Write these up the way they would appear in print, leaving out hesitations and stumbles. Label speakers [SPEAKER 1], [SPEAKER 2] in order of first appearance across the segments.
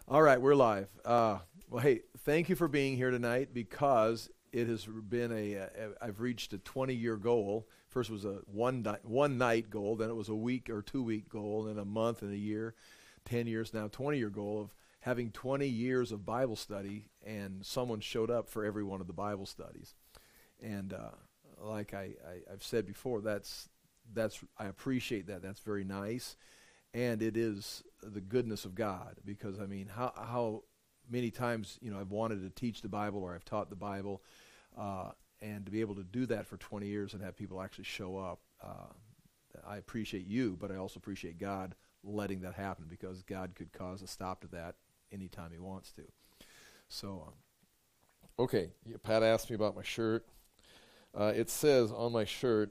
[SPEAKER 1] All right, we're live. Well, hey, thank you for being here tonight because it has been I've reached a 20-year goal. First it was a one night goal, then it was a week or 2-week goal, then a month and a year, 10 years now, 20-year goal of having 20 years of Bible study, and someone showed up for every one of the Bible studies. And like I've said before, that's I appreciate that. That's very nice. And it is the goodness of God, because I mean, how many times I've wanted to teach the Bible or I've taught the Bible, and to be able to do that for 20 years and have people actually show up. I appreciate you, but I also appreciate God letting that happen, because God could cause a stop to that anytime He wants to. So, okay, Pat asked me about my shirt. It says on my shirt,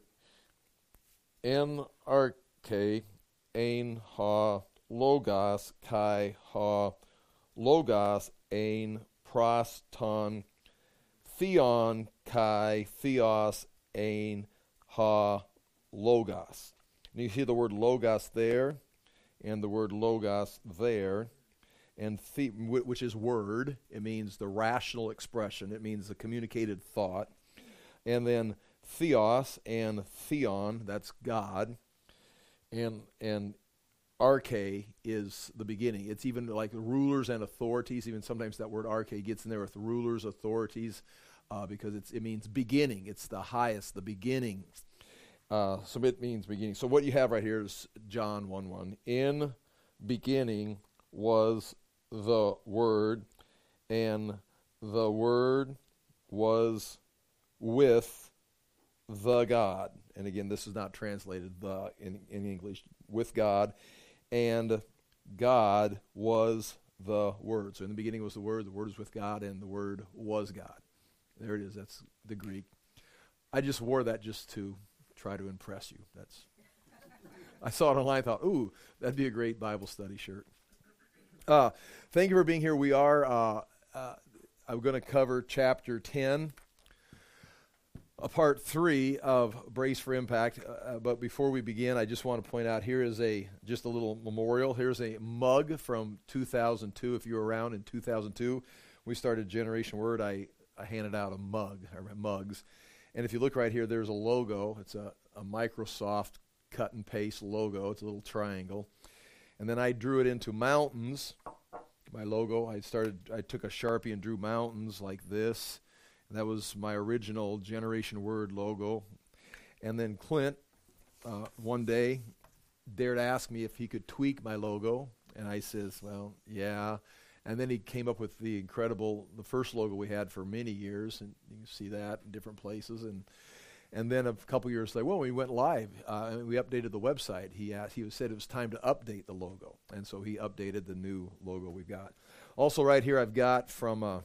[SPEAKER 1] NRK ein ha logos kai ha logos ein pros ton theon kai theos ein ha logos. And you see the word logos there and the word logos there, and which is word. It means the rational expression. It means the communicated thought. And then theos and theon, that's God. And arche is the beginning. It's even like rulers and authorities. Even sometimes that word arche gets in there with rulers, authorities, because it means beginning. It's the highest, the beginning. So it means beginning. So what you have right here is John 1:1. In beginning was the Word, and the Word was with the God. And again, this is not translated in English, with God, and God was the Word. So in the beginning was the Word is with God, and the Word was God. There it is. That's the Greek. I just wore that just to try to impress you. I saw it online, thought, ooh, that'd be a great Bible study shirt. Thank you for being here. We are, I'm going to cover chapter 10. Part 3 of Brace for Impact. But before we begin, I just want to point out, here is just a little memorial. Here's a mug from 2002. If you were around in 2002, we started Generation Word. I handed out mugs. And if you look right here, there's a logo. It's a Microsoft cut and paste logo. It's a little triangle. And then I drew it into mountains, my logo. I took a Sharpie and drew mountains like this. And that was my original Generation Word logo. And then Clint, one day, dared ask me if he could tweak my logo. And I says, well, yeah. And then he came up with the first logo we had for many years. And you can see that in different places. And then a couple years later, we went live. And we updated the website. He said it was time to update the logo. And so he updated the new logo we've got. Also right here I've got from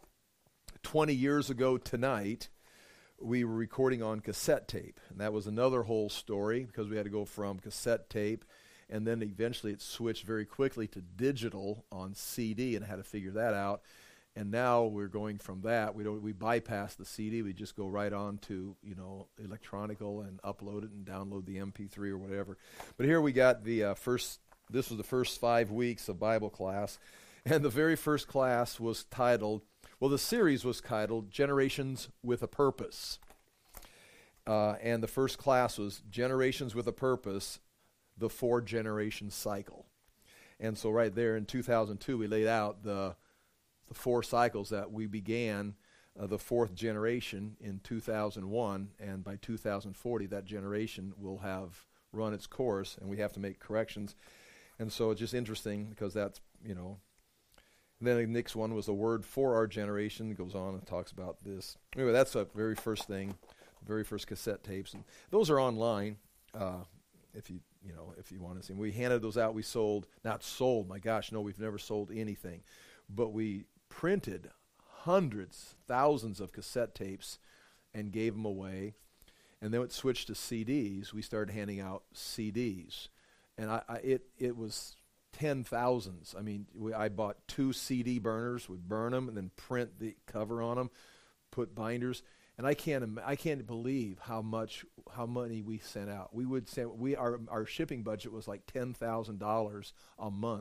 [SPEAKER 1] 20 years ago tonight, we were recording on cassette tape. And that was another whole story, because we had to go from cassette tape, and then eventually it switched very quickly to digital on CD, and had to figure that out. And now we're going from that. We bypass the CD. We just go right on to, electronical, and upload it and download the MP3 or whatever. But here we got this was the first 5 weeks of Bible class. And the very first class was titled, the series was titled Generations with a Purpose. And the first class was Generations with a Purpose, the 4-generation cycle. And so right there in 2002, we laid out the 4 cycles that we began, the 4th generation in 2001, and by 2040, that generation will have run its course, and we have to make corrections. And so it's just interesting, because that's, And then the next one was the word for our generation. It goes on and talks about this. Anyway, that's the very first thing, the very first cassette tapes. And those are online, if you want to see them. We handed those out. We not sold, my gosh, no, we've never sold anything. But we printed hundreds, thousands of cassette tapes and gave them away. And then it switched to CDs. We started handing out CDs. And it was 10,000s. I mean, I bought 2 CD burners. We'd burn them and then print the cover on them, put binders. And I can't believe how money we sent out. We would send our shipping budget was like $10,000 a month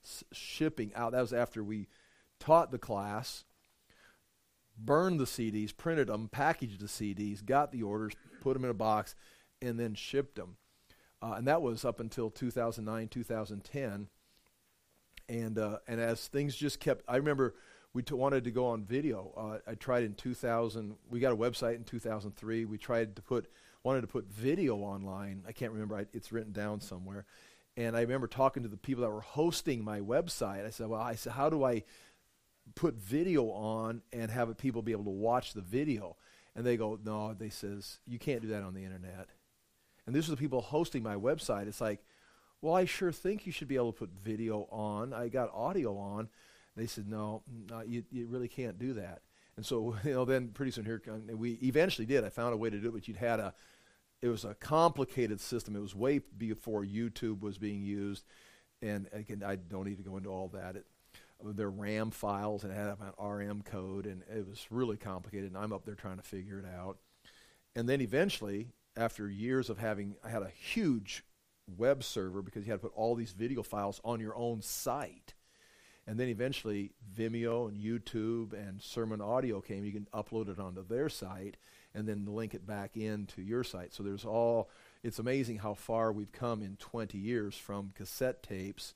[SPEAKER 1] shipping out. That was after we taught the class, burned the CDs, printed them, packaged the CDs, got the orders, put them in a box, and then shipped them. And that was up until 2009, 2010. And as things just kept, I remember we wanted to go on video. I tried in 2000. We got a website in 2003. We wanted to put video online. I can't remember. It's written down somewhere. And I remember talking to the people that were hosting my website. I said, how do I put video on and have people be able to watch the video? And they go, no, they says, you can't do that on the internet. And these are the people hosting my website. It's like, well, I sure think you should be able to put video on. I got audio on. They said, no, you really can't do that. And so, then pretty soon here, we eventually did. I found a way to do it, but it was a complicated system. It was way before YouTube was being used. And again, I don't need to go into all that. They're RAM files, and it had an RM code, and it was really complicated, and I'm up there trying to figure it out. And then eventually, after years of I had a huge web server because you had to put all these video files on your own site. And then eventually Vimeo and YouTube and Sermon Audio came. You can upload it onto their site and then link it back into your site. So it's amazing how far we've come in 20 years from cassette tapes.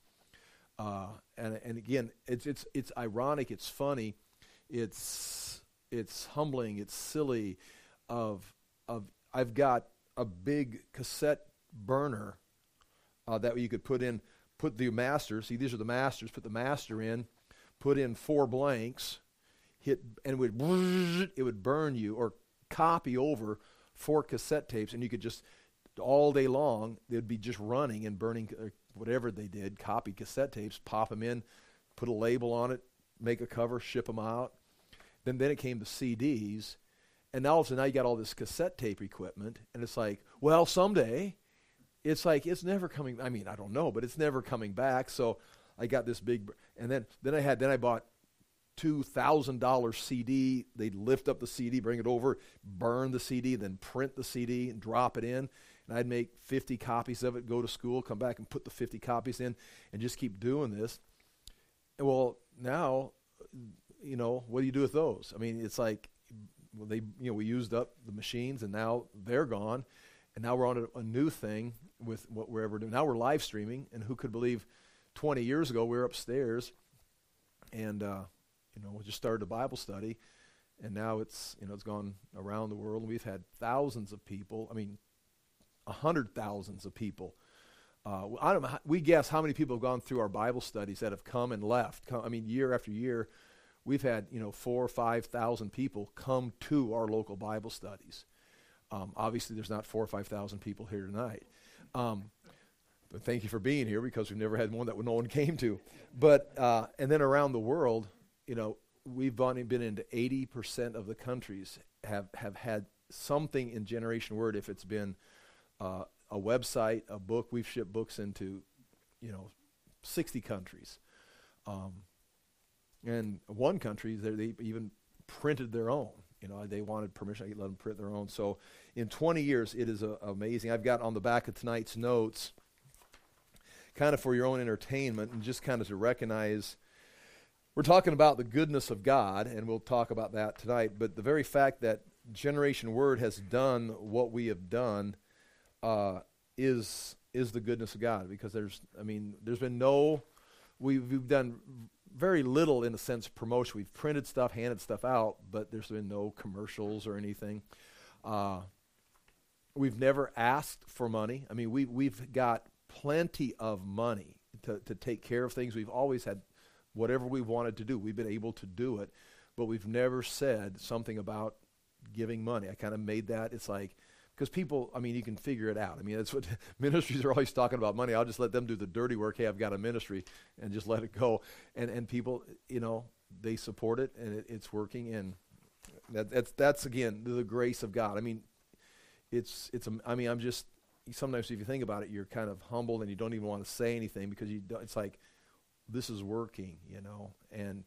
[SPEAKER 1] And again, it's ironic, it's funny, it's humbling, it's silly I've got a big cassette burner that you could put the master. See, these are the masters. Put the master in, put in 4 blanks, and it would burn you or copy over 4 cassette tapes, and you could just all day long they'd be just running and burning whatever they did. Copy cassette tapes, pop them in, put a label on it, make a cover, ship them out. Then it came to CDs. And now you got all this cassette tape equipment, and it's like, well, someday, it's like it's never coming. I mean, I don't know, but it's never coming back. So I got this big, and then I bought $2,000 CD. They'd lift up the CD, bring it over, burn the CD, then print the CD and drop it in. And I'd make 50 copies of it, go to school, come back and put the 50 copies in, and just keep doing this. And well, now, what do you do with those? I mean, it's like, we used up the machines, and now they're gone, and now we're on a new thing with what we're ever doing. Now we're live streaming, and who could believe 20 years ago we were upstairs, and we just started a Bible study, and now it's gone around the world, and we've had thousands of people. I mean, 100,000s of people. I don't know. We guess how many people have gone through our Bible studies that have come and left. Year after year. We've had 4,000 or 5,000 people come to our local Bible studies. Obviously, there's not 4,000 or 5,000 people here tonight. But thank you for being here, because we've never had one that no one came to. But and then around the world, we've been into 80% of the countries have had something in Generation Word. If it's been a website, a book, we've shipped books into 60 countries. And one country, they even printed their own. They wanted permission. I let them print their own. So in 20 years, it is amazing. I've got on the back of tonight's notes, kind of for your own entertainment and just kind of to recognize, we're talking about the goodness of God, and we'll talk about that tonight. But the very fact that Generation Word has done what we have done is the goodness of God, because there's been we've done very little in the sense of promotion. We've printed stuff, handed stuff out, but there's been no commercials or anything. We've never asked for money. I mean, we've got plenty of money to take care of things. We've always had whatever we wanted to do. We've been able to do it, but we've never said something about giving money. I kind of made that. It's like, because people, you can figure it out. That's what ministries are always talking about, money. I'll just let them do the dirty work. Hey, I've got a ministry, and just let it go. And people, they support it, and it's working. And that's again the grace of God. I'm just, sometimes if you think about it, you're kind of humbled, and you don't even want to say anything, because it's like, this is working, and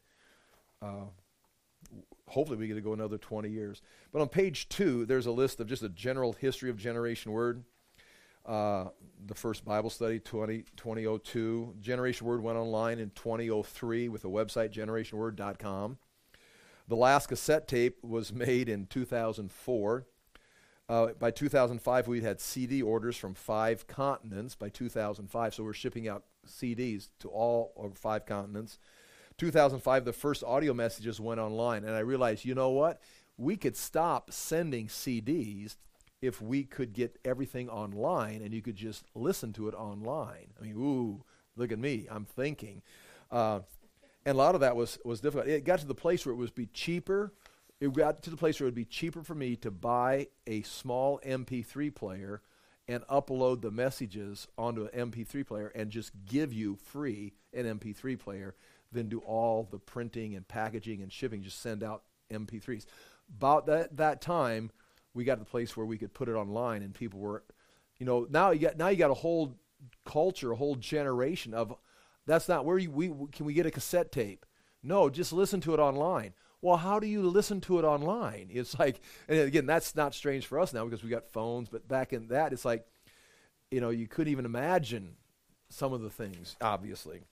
[SPEAKER 1] hopefully we get to go another 20 years. But on page 2, there's a list of just a general history of Generation Word. The first Bible study, 2002. Generation Word went online in 2003 with a website, generationword.com. The last cassette tape was made in 2004. By 2005, we had CD orders from 5 continents by 2005, so we're shipping out CDs to all over 5 continents. 2005, the first audio messages went online, and I realized, you know what? We could stop sending CDs if we could get everything online and you could just listen to it online. I mean, ooh, look at me, I'm thinking. And a lot of that was difficult. It got to the place where it would be cheaper. It got to the place where it would be cheaper for me to buy a small MP3 player and upload the messages onto an MP3 player and just give you free an MP3 player than do all the printing and packaging and shipping, just send out MP3s. About that time, we got to the place where we could put it online and people were, now you got a whole culture, a whole generation of, that's not where can we get a cassette tape? No, just listen to it online. Well, how do you listen to it online? It's like, and again, that's not strange for us now because we got phones, but back in that, it's like, you couldn't even imagine some of the things, obviously.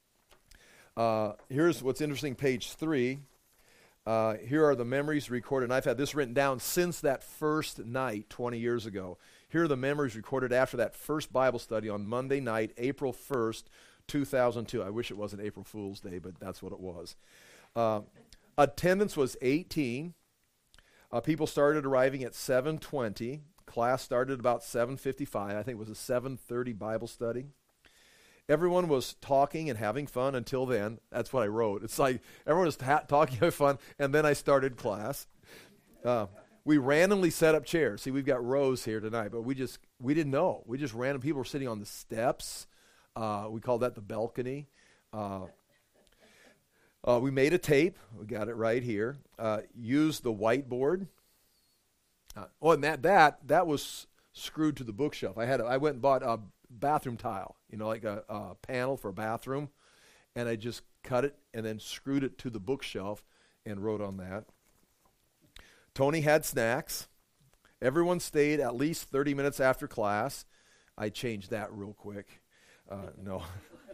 [SPEAKER 1] Here's what's interesting, page 3. Here are the memories recorded, and I've had this written down since that first night 20 years ago. Here are the memories recorded after that first Bible study on Monday night, April 1st, 2002. I wish it wasn't April Fool's Day, but that's what it was. Attendance was 18. People started arriving at 7:20. Class started about 7:55. I think it was a 7:30 Bible study. Everyone was talking and having fun until then. That's what I wrote. It's like everyone was talking, having fun, and then I started class. We randomly set up chairs. See, we've got rows here tonight, but we didn't know. We just random people were sitting on the steps. We called that the balcony. We made a tape. We got it right here. Used the whiteboard. And that was screwed to the bookshelf. I went and bought a bathroom tile, like a panel for a bathroom, and I just cut it and then screwed it to the bookshelf and wrote on that. Tony had snacks. Everyone stayed at least 30 minutes after class. I changed that real quick. No.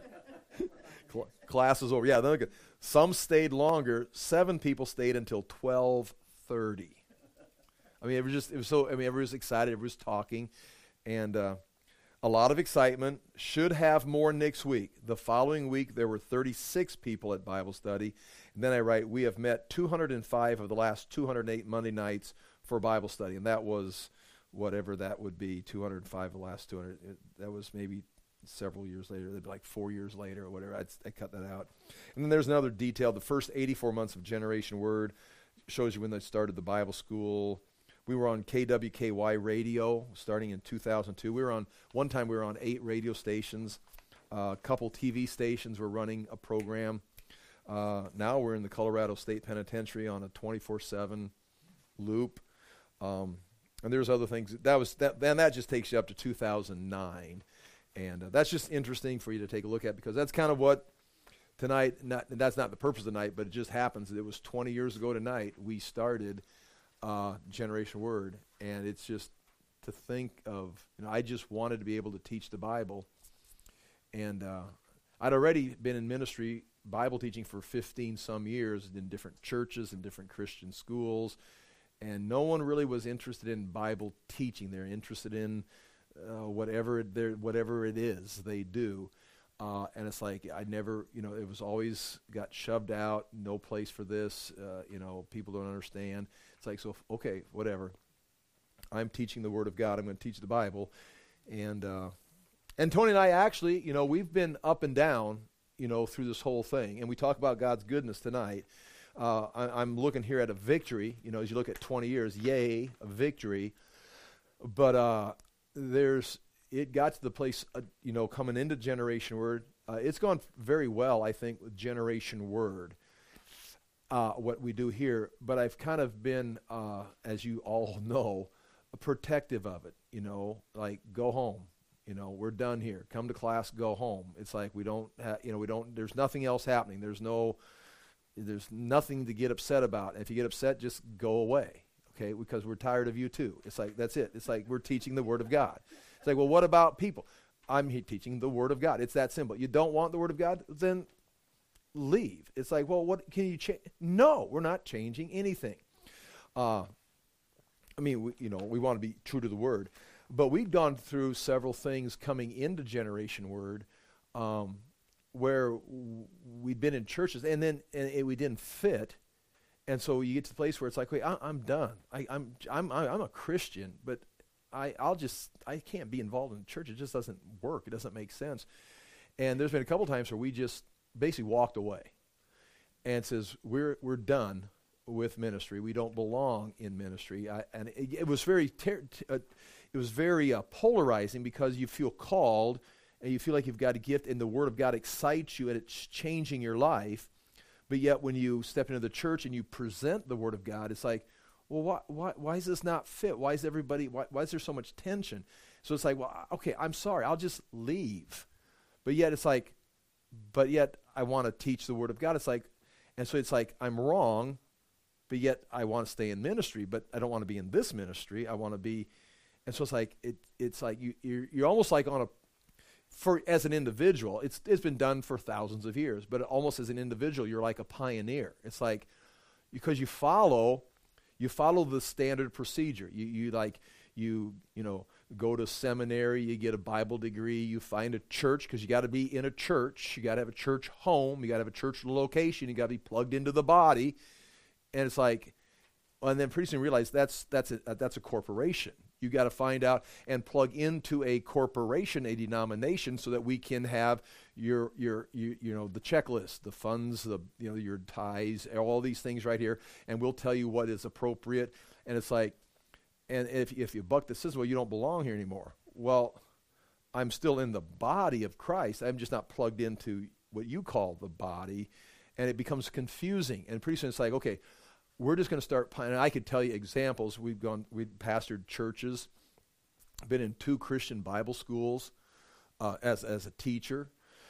[SPEAKER 1] Class was over. Yeah, look, some stayed longer. 7 people stayed until 12:30. I mean, everyone was excited. Everyone was talking, and a lot of excitement. Should have more next week. The following week, there were 36 people at Bible study. And then I write, we have met 205 of the last 208 Monday nights for Bible study. And that was whatever that would be, 205 of the last 200. That was maybe several years later. They'd be like 4 years later or whatever. I cut that out. And then there's another detail. The first 84 months of Generation Word shows you when they started the Bible school. We were on KWKY radio starting in 2002. One time we were on 8 radio stations. A couple TV stations were running a program. Now we're in the Colorado State Penitentiary on a 24/7 loop. And there's other things. That just takes you up to 2009. And that's just interesting for you to take a look at because that's kind of what tonight, that's not the purpose of the night, but it just happens that it was 20 years ago tonight we started Generation Word, and it's just to think of, I just wanted to be able to teach the Bible, and I'd already been in ministry, Bible teaching for 15 some years in different churches and different Christian schools, and no one really was interested in Bible teaching. They're interested in whatever it is they do, and it's like I never, it was always got shoved out. No place for this. People don't understand. It's like, so, okay, whatever. I'm teaching the Word of God. I'm going to teach the Bible. And Tony and I actually, we've been up and down, through this whole thing. And we talk about God's goodness tonight. I'm looking here at a victory, as you look at 20 years, yay, a victory. But it got to the place, coming into Generation Word. It's gone very well, I think, with Generation Word. What we do here, but I've kind of been, as you all know, protective of it, like go home, we're done here, come to class, go home. It's like there's nothing else happening. There's nothing to get upset about. And if you get upset, just go away, okay, because we're tired of you too. It's like, that's it. It's like we're teaching the Word of God. It's like, well, what about people? I'm teaching the Word of God. It's that simple. You don't want the Word of God? Then leave. It's like, well, what can you change? No, we're not changing anything. We want to be true to the Word. But we've gone through several things coming into Generation Word where we'd been in churches and we didn't fit. And so you get to the place where it's like, wait, I'm done. I'm a Christian, but I can't be involved in the church. It just doesn't work. It doesn't make sense. And there's been a couple times where we just basically walked away and says, we're done with ministry. We don't belong in ministry. It was very polarizing because you feel called and you feel like you've got a gift and the Word of God excites you and it's changing your life. But yet when you step into the church and you present the Word of God, it's like, well, why does this not fit? Why is there so much tension? So it's like, well, okay, I'm sorry, I'll just leave. But yet I want to teach the Word of God. It's like, and so it's like, I'm wrong, but yet I want to stay in ministry, but I don't want to be in this ministry. I want to be, and so it's like, it's like you're almost like as an individual, it's been done for thousands of years, but almost as an individual, you're like a pioneer. It's like, because you follow the standard procedure. You go to seminary, you get a Bible degree, you find a church, because you got to be in a church. You got to have a church home. You got to have a church location. You got to be plugged into the body. And it's like, and then pretty soon you realize that's a corporation. You got to find out and plug into a corporation, a denomination, so that we can have your the checklist, the funds, your tithes, all these things right here, and we'll tell you what is appropriate. And it's like, and if you buck the system, well, you don't belong here anymore. Well, I'm still in the body of Christ. I'm just not plugged into what you call the body, and it becomes confusing. And pretty soon it's like, okay, we're just going to start, and I could tell you examples. We've pastored churches, been in 2 Christian Bible schools as a teacher,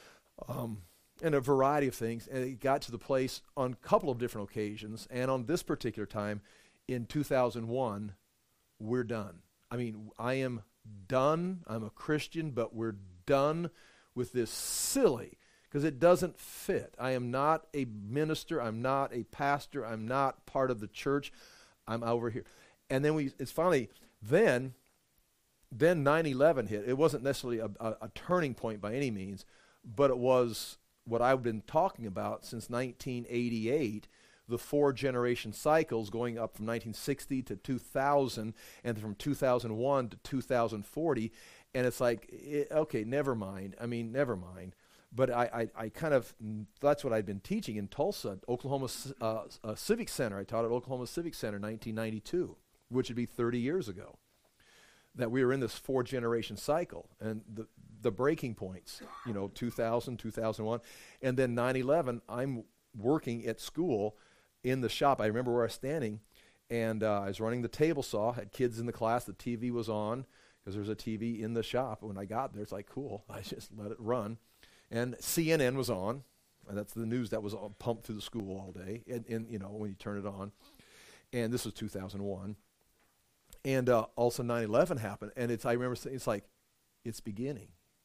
[SPEAKER 1] and a variety of things. And it got to the place on a couple of different occasions, and on this particular time, in 2001, we're done. I mean, I am done. I'm a Christian, but we're done with this silly, because it doesn't fit. I am not a minister. I'm not a pastor. I'm not part of the church. I'm over here. And then it's finally, then 9/11 hit. It wasn't necessarily a turning point by any means, but it was what I've been talking about since 1988, the 4 generation cycles going up from 1960 to 2000 and from 2001 to 2040. And it's like, okay, never mind. But I kind of, that's what I'd been teaching in Tulsa, Oklahoma Civic Center. I taught at Oklahoma Civic Center in 1992, which would be 30 years ago, that we were in this 4-generation cycle. And the breaking points, 2000, 2001, and then 9/11, I'm working at school in the shop. I remember where I was standing, and I was running the table saw, had kids in the class, the TV was on, because there's a TV in the shop. When I got there, it's like, cool, I just let it run. And CNN was on, and that's the news that was pumped through the school all day, and when you turn it on. And this was 2001. And also 9/11 happened, and I remember saying, it's like, it's beginning.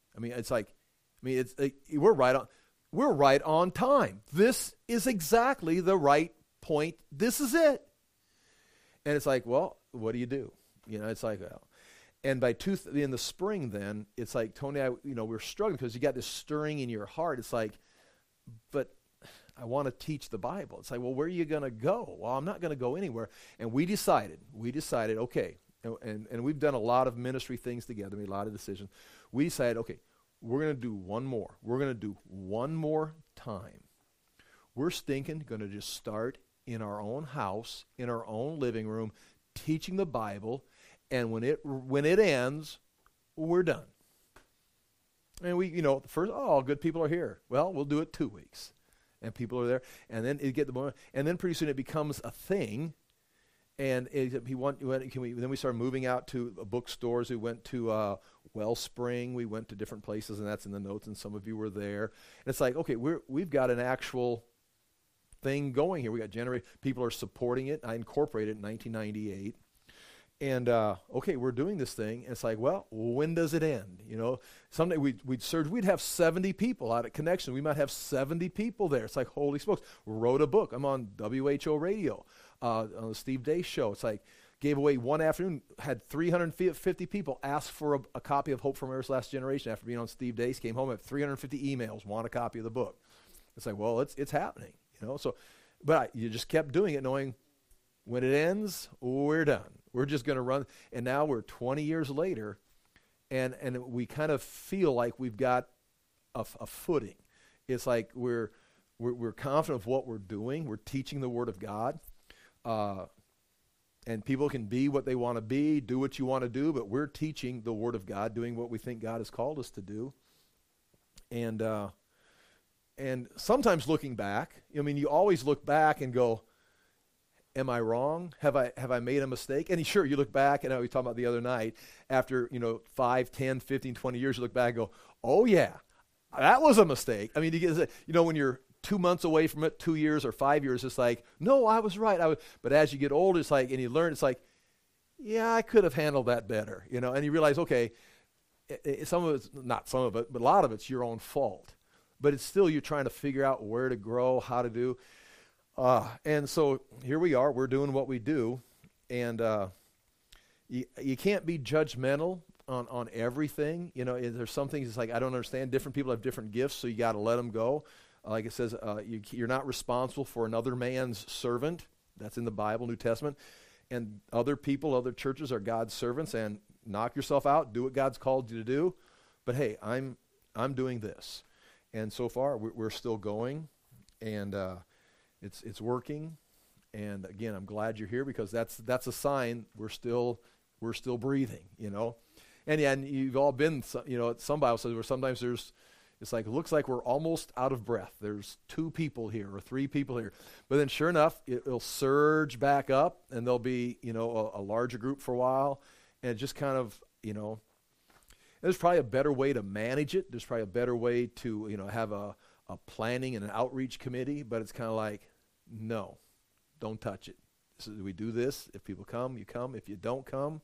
[SPEAKER 1] We're right on time. This is exactly the right point. This is it. And it's like, well, what do you do? It's like, well. And in the spring, then it's like Tony and I, we're struggling because you got this stirring in your heart. It's like, but I want to teach the Bible. It's like, well, where are you going to go? Well, I'm not going to go anywhere. And we decided, okay, and we've done a lot of ministry things together, made a lot of decisions. We decided, okay, we're going to do one more. We're going to do one more time. We're going to just start in our own house, in our own living room, teaching the Bible. And when it ends, we're done. And we, first, good people are here. Well, we'll do it 2 weeks, and people are there, and then and then pretty soon it becomes a thing. And then we started moving out to bookstores. We went to Wellspring. We went to different places, and that's in the notes. And some of you were there. And it's like, okay, we've got an actual thing going here. We got people are supporting it. I incorporated it in 1998. And okay, we're doing this thing. And it's like, well, when does it end? Someday we'd surge. We'd have 70 people out at Connection. We might have 70 people there. It's like, holy smokes. Wrote a book. I'm on WHO Radio, on the Steve Day show. It's like, gave away one afternoon, had 350 people ask for a copy of Hope for America's Last Generation after being on Steve Days. Came home, had 350 emails, want a copy of the book. It's like, well, it's happening, So, but you just kept doing it, knowing when it ends, we're done. We're just going to run. And now we're 20 years later, and we kind of feel like we've got a footing. It's like we're confident of what we're doing. We're teaching the Word of God. And people can be what they want to be, do what you want to do, but we're teaching the Word of God, doing what we think God has called us to do. And sometimes looking back, you always look back and go, am I wrong? Have I made a mistake? And sure, you look back, and we talked about the other night, after 5, 10, 15, 20 years, you look back and go, oh yeah, that was a mistake. You get, when you're 2 months away from it, 2 years or 5 years, it's like, no, I was right. But as you get older, it's like, and you learn, it's like, yeah, I could have handled that better, and you realize, okay, some of it's, not some of it, but a lot of it's your own fault. But it's still, you're trying to figure out where to grow, how to do. And so here we are, we're doing what we do, and you can't be judgmental on everything. There's some things, it's like, I don't understand. Different people have different gifts, so you got to let them go. Like it says, you're not responsible for another man's servant. That's in the Bible, New Testament. And other people, other churches are God's servants, and knock yourself out, do what God's called you to do. But hey, I'm doing this. And so far, we're still going, and it's working. And again, I'm glad you're here, because that's a sign we're still breathing, And yeah, and you've all been, some Bible says where sometimes it's like, it looks like we're almost out of breath. There's 2 people here or 3 people here. But then sure enough, it'll surge back up, and there'll be, a larger group for a while. And it just kind of, there's probably a better way to manage it. There's probably a better way to, have a planning and an outreach committee. But it's kind of like, no, don't touch it. We do this. If people come, you come. If you don't come,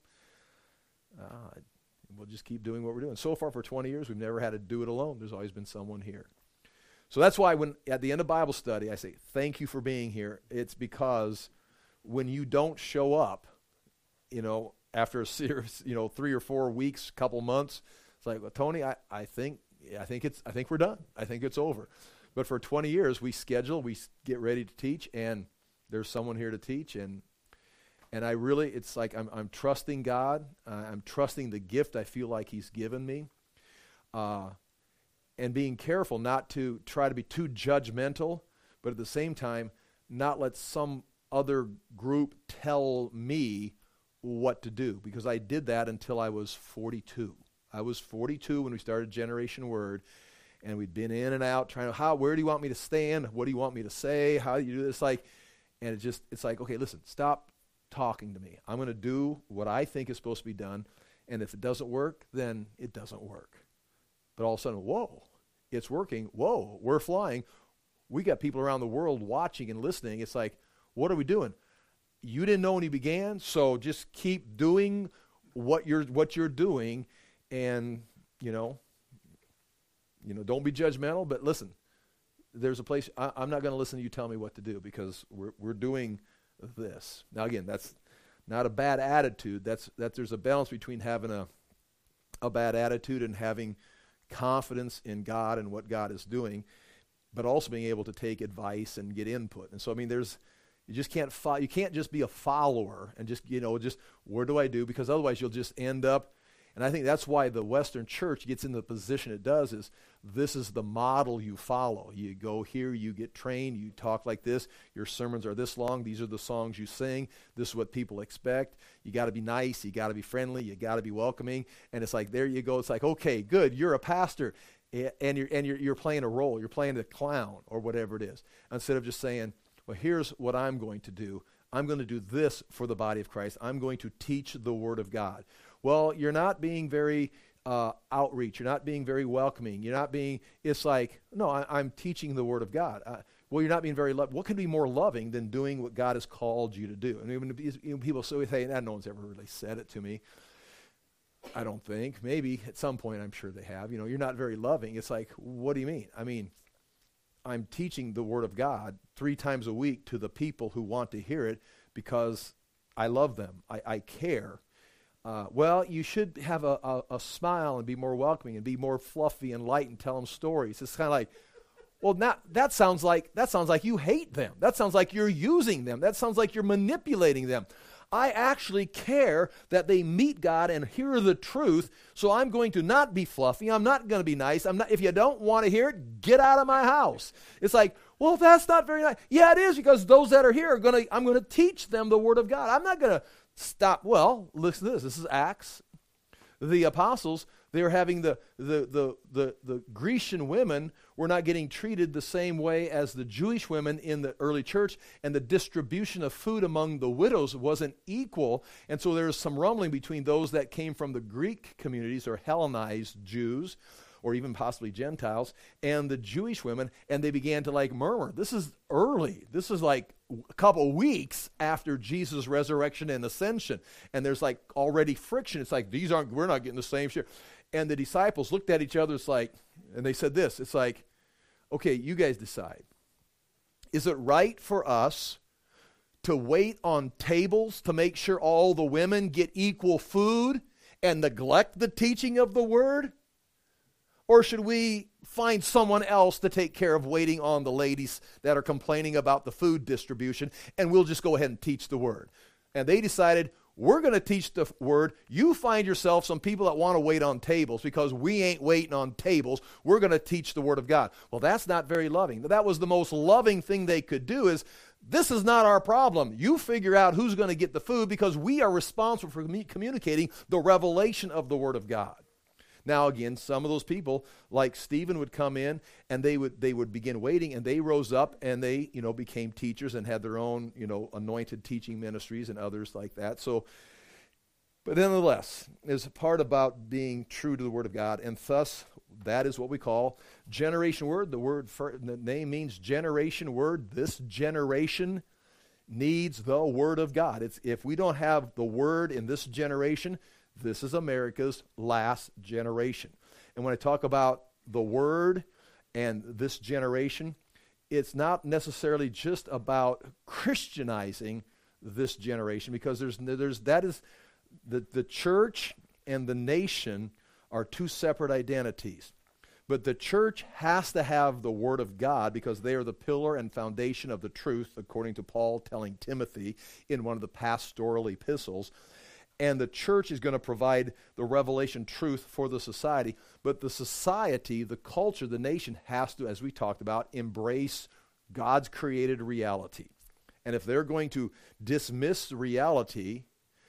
[SPEAKER 1] we'll just keep doing what we're doing. So far for 20 years, we've never had to do it alone. There's always been someone here. So that's why when at the end of Bible study, I say, thank you for being here. It's because when you don't show up, after a series, 3 or 4 weeks, couple months, it's like, well, Tony, I think we're done. I think it's over. But for 20 years, we schedule, we get ready to teach, and there's someone here to teach, and I really, it's like I'm trusting God. I'm trusting the gift I feel like He's given me, and being careful not to try to be too judgmental, but at the same time, not let some other group tell me what to do, because I did that until I was 42. I was 42 when we started Generation Word, and we'd been in and out trying to, where do you want me to stand? What do you want me to say? How do you do this? And it's like, okay, listen, stop talking to me. I'm going to do what I think is supposed to be done, and if it doesn't work, then it doesn't work. But all of a sudden, whoa, it's working. Whoa, we're flying. We got people around the world watching and listening. It's like, what are we doing? You didn't know when you began, so just keep doing what you're doing, and don't be judgmental. But listen, there's a place. I'm not going to listen to you tell me what to do, because we're doing this. Now again, that's not a bad attitude. That there's a balance between having a bad attitude and having confidence in God and what God is doing, but also being able to take advice and get input. And so you just can't you can't just be a follower and just what do I do? Because otherwise you'll just end up. And I think that's why the Western church gets in the position it does, is this is the model you follow. You go here, you get trained, you talk like this, your sermons are this long, these are the songs you sing, this is what people expect. You got to be nice, you got to be friendly, you got to be welcoming. And it's like, there you go. It's like, okay, good, you're a pastor, and you're playing a role. You're playing the clown or whatever it is, instead of just saying, well, here's what I'm going to do. I'm going to do this for the body of Christ. I'm going to teach the Word of God. Well, you're not being very outreach. You're not being very welcoming. You're not being, it's like, no, I'm teaching the Word of God. Well, you're not being very loving. What can be more loving than doing what God has called you to do? And even people say, no one's ever really said it to me. I don't think. Maybe at some point I'm sure they have. You're not very loving. It's like, what do you mean? I mean, I'm teaching the Word of God 3 times a week to the people who want to hear it because I love them. I care. Well, you should have a smile and be more welcoming and be more fluffy and light and tell them stories. It's kind of like, well, that sounds like you hate them. That sounds like you're using them. That sounds like you're manipulating them. I actually care that they meet God and hear the truth, so I'm going to not be fluffy. I'm not going to be nice. If you don't want to hear it, get out of my house. It's like, well, that's not very nice. Yeah, it is, because those that are here I'm going to teach them the Word of God. I'm not going to stop. Well, listen to this. This is Acts. The apostles, they were having the Grecian women were not getting treated the same way as the Jewish women in the early church, and the distribution of food among the widows wasn't equal. And so there was some rumbling between those that came from the Greek communities or Hellenized Jews, or even possibly Gentiles, and the Jewish women, and they began to murmur. This is early. This is like a couple weeks after Jesus' resurrection and ascension, and there's already friction. It's like, we're not getting the same share. And the disciples looked at each other, and they said this, it's like, okay, you guys decide. Is it right for us to wait on tables to make sure all the women get equal food and neglect the teaching of the Word? Or should we find someone else to take care of waiting on the ladies that are complaining about the food distribution, and we'll just go ahead and teach the Word? And they decided, we're going to teach the Word. You find yourself some people that want to wait on tables, because we ain't waiting on tables. We're going to teach the Word of God. Well, that's not very loving. That was the most loving thing they could do, is this is not our problem. You figure out who's going to get the food, because we are responsible for communicating the revelation of the Word of God. Now, again, some of those people, like Stephen, would come in, and they would begin waiting, and they rose up, and they, became teachers and had their own, anointed teaching ministries and others like that. So, but nonetheless, there's a part about being true to the Word of God, and thus, that is what we call generation word. The name means generation word. This generation needs the Word of God. If we don't have the Word in this generation, this is America's last generation. And when I talk about the Word and this generation, it's not necessarily just about Christianizing this generation, because the church and the nation are 2 separate identities. But the church has to have the Word of God, because they are the pillar and foundation of the truth, according to Paul telling Timothy in one of the pastoral epistles. And the church is going to provide the revelation truth for the society. But the society, the culture, the nation has to, as we talked about, embrace God's created reality. And if they're going to dismiss reality,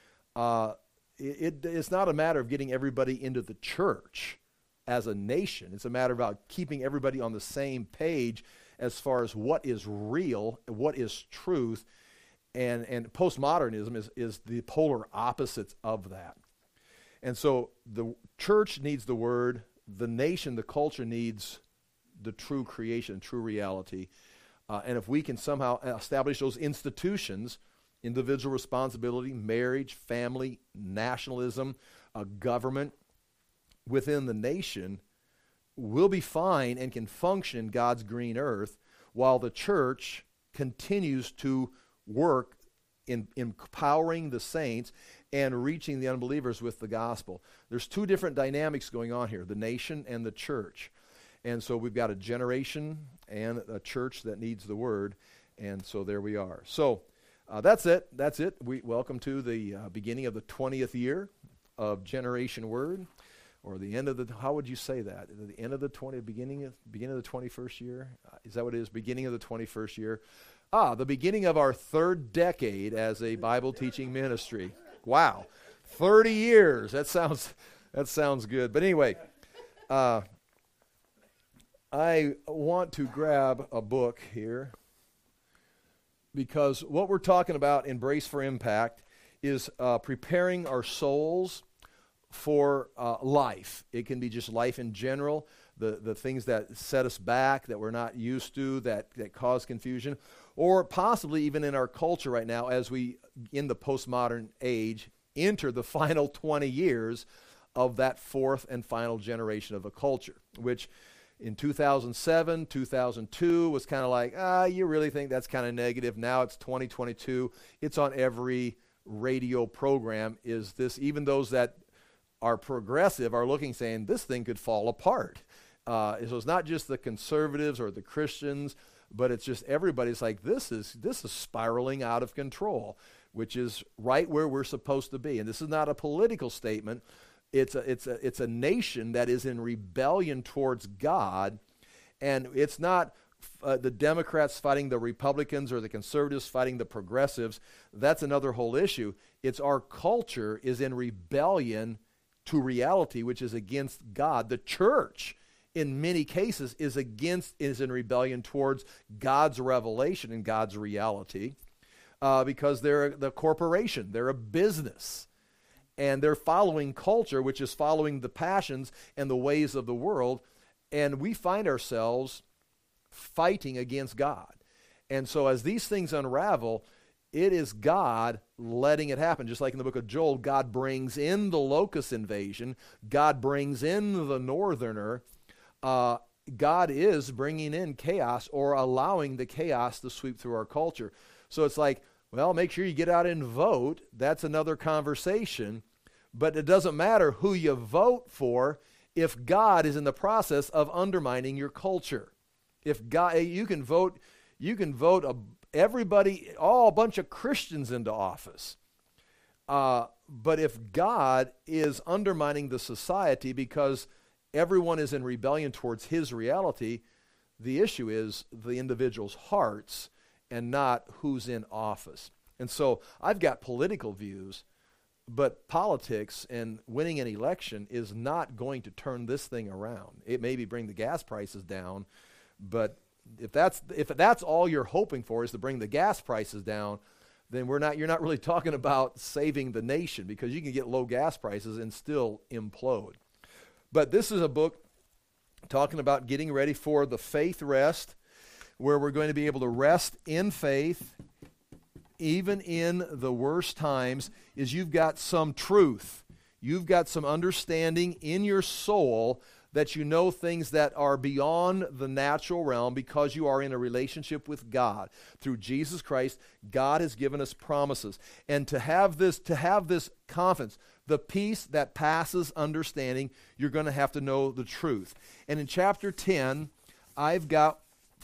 [SPEAKER 1] it's not a matter of getting everybody into the church as a nation. It's a matter about keeping everybody on the same page as far as what is real, what is truth. And postmodernism is the polar opposites of that. And so the church needs the Word. The nation, the culture needs the true creation, true reality. And if we can somehow establish those institutions, individual responsibility, marriage, family, nationalism, government within the nation, we'll be fine and can function in God's green earth, while the church continues to work in empowering the saints and reaching the unbelievers with the gospel. There's 2 different dynamics going on here, the nation and the church. And so we've got a generation and a church that needs the Word, and so there we are. So that's it. We welcome to the beginning of the 20th year of Generation Word, or the end of the, how would you say that? The end of the beginning of the 21st year? Is that what it is? Beginning of the 21st year. The beginning of our 3rd decade as a Bible teaching ministry. Wow. 30 years. That sounds good. But anyway, I want to grab a book here, because what we're talking about in Brace for Impact is preparing our souls for life. It can be just life in general, the things that set us back, that we're not used to, that cause confusion, or possibly even in our culture right now as we, in the postmodern age, enter the final 20 years of that fourth and final generation of a culture, which in 2007, 2002 was kind of like, you really think that's kind of negative. Now it's 2022. It's on every radio program. Is this, even those that are progressive are looking, saying this thing could fall apart. So it's not just the conservatives or the Christians, but it's just everybody's like, this is spiraling out of control, which is right where we're supposed to be. And this is not a political statement. It's a nation that is in rebellion towards God, and it's not the Democrats fighting the Republicans or the conservatives fighting the progressives. That's another whole issue. It's our culture is in rebellion to reality, which is against God. The church, in many cases, is in rebellion towards God's revelation and God's reality, because they're the corporation, they're a business. And they're following culture, which is following the passions and the ways of the world. And we find ourselves fighting against God. And so as these things unravel, it is God letting it happen. Just like in the book of Joel, God brings in the locust invasion. God brings in the northerner. God is bringing in chaos, or allowing the chaos to sweep through our culture. So it's like, well, make sure you get out and vote. That's another conversation. But it doesn't matter who you vote for if God is in the process of undermining your culture. If God, you can vote everybody, a bunch of Christians into office. But if God is undermining the society because everyone is in rebellion towards his reality, the issue is the individual's hearts and not who's in office. And so I've got political views, but politics and winning an election is not going to turn this thing around. It maybe bring the gas prices down, but if that's all you're hoping for is to bring the gas prices down, then you're not really talking about saving the nation, because you can get low gas prices and still implode. But this is a book talking about getting ready for the faith rest, where we're going to be able to rest in faith even in the worst times. Is you've got some truth. You've got some understanding in your soul that you know things that are beyond the natural realm because you are in a relationship with God. Through Jesus Christ, God has given us promises. And to have this confidence, the peace that passes understanding, you're going to have to know the truth. And in chapter 10, I've got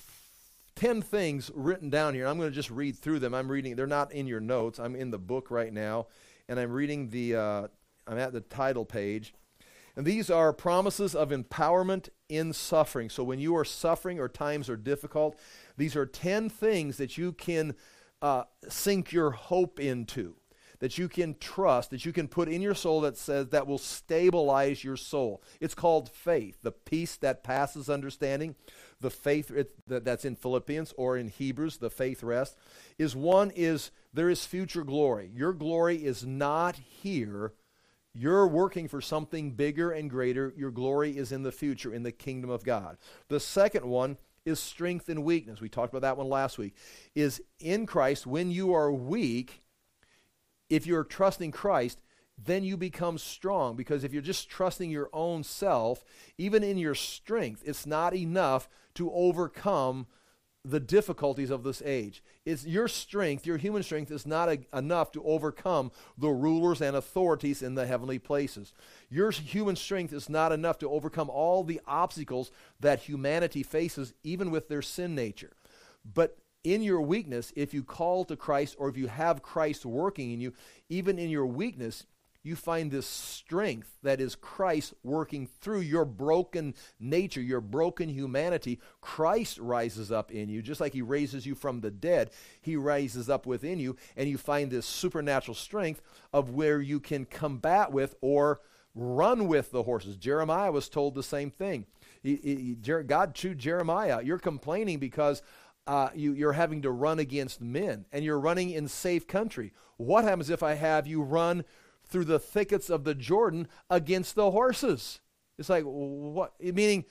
[SPEAKER 1] 10 things written down here. I'm going to just read through them. I'm reading. They're not in your notes. I'm in the book right now, and I'm reading I'm at the title page. And these are promises of empowerment in suffering. So when you are suffering or times are difficult, these are 10 things that you can sink your hope into, that you can trust, that you can put in your soul that will stabilize your soul. It's called faith, the peace that passes understanding. The faith that's in Philippians or in Hebrews, the faith rest, is there is future glory. Your glory is not here. You're working for something bigger and greater. Your glory is in the future, in the kingdom of God. The second one is strength and weakness. We talked about that one last week. Is in Christ, when you are weak, if you're trusting Christ, then you become strong. Because if you're just trusting your own self, even in your strength, it's not enough to overcome the difficulties of this age. It's your strength, your human strength, is not enough to overcome the rulers and authorities in the heavenly places. Your human strength is not enough to overcome all the obstacles that humanity faces, even with their sin nature. But in your weakness, if you call to Christ, or if you have Christ working in you, even in your weakness, you find this strength that is Christ working through your broken nature, your broken humanity. Christ rises up in you, just like he raises you from the dead. He rises up within you, and you find this supernatural strength of where you can combat with or run with the horses. Jeremiah was told the same thing. God chewed Jeremiah. You're complaining because you're having to run against men, and you're running in safe country. What happens if I have you run through the thickets of the Jordan against the horses? It's like, what? Meaning,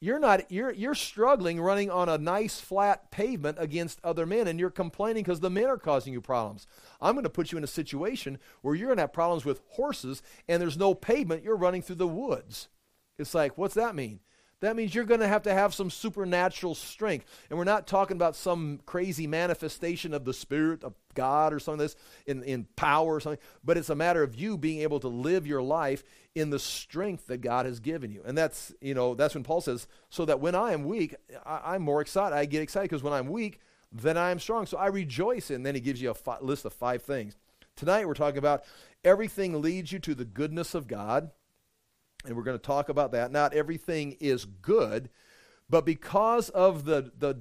[SPEAKER 1] you're struggling running on a nice flat pavement against other men, and you're complaining because the men are causing you problems. I'm going to put you in a situation where you're going to have problems with horses, and there's no pavement. You're running through the woods. It's like, what's that mean? That means you're going to have some supernatural strength. And we're not talking about some crazy manifestation of the Spirit of God or something like this in power or something, but it's a matter of you being able to live your life in the strength that God has given you. And that's when Paul says, so that when I am weak, I'm more excited. I get excited because when I'm weak, then I am strong. So I rejoice. And then he gives you a list of 5 things. Tonight we're talking about everything leads you to the goodness of God. And we're going to talk about that. Not everything is good, but because of the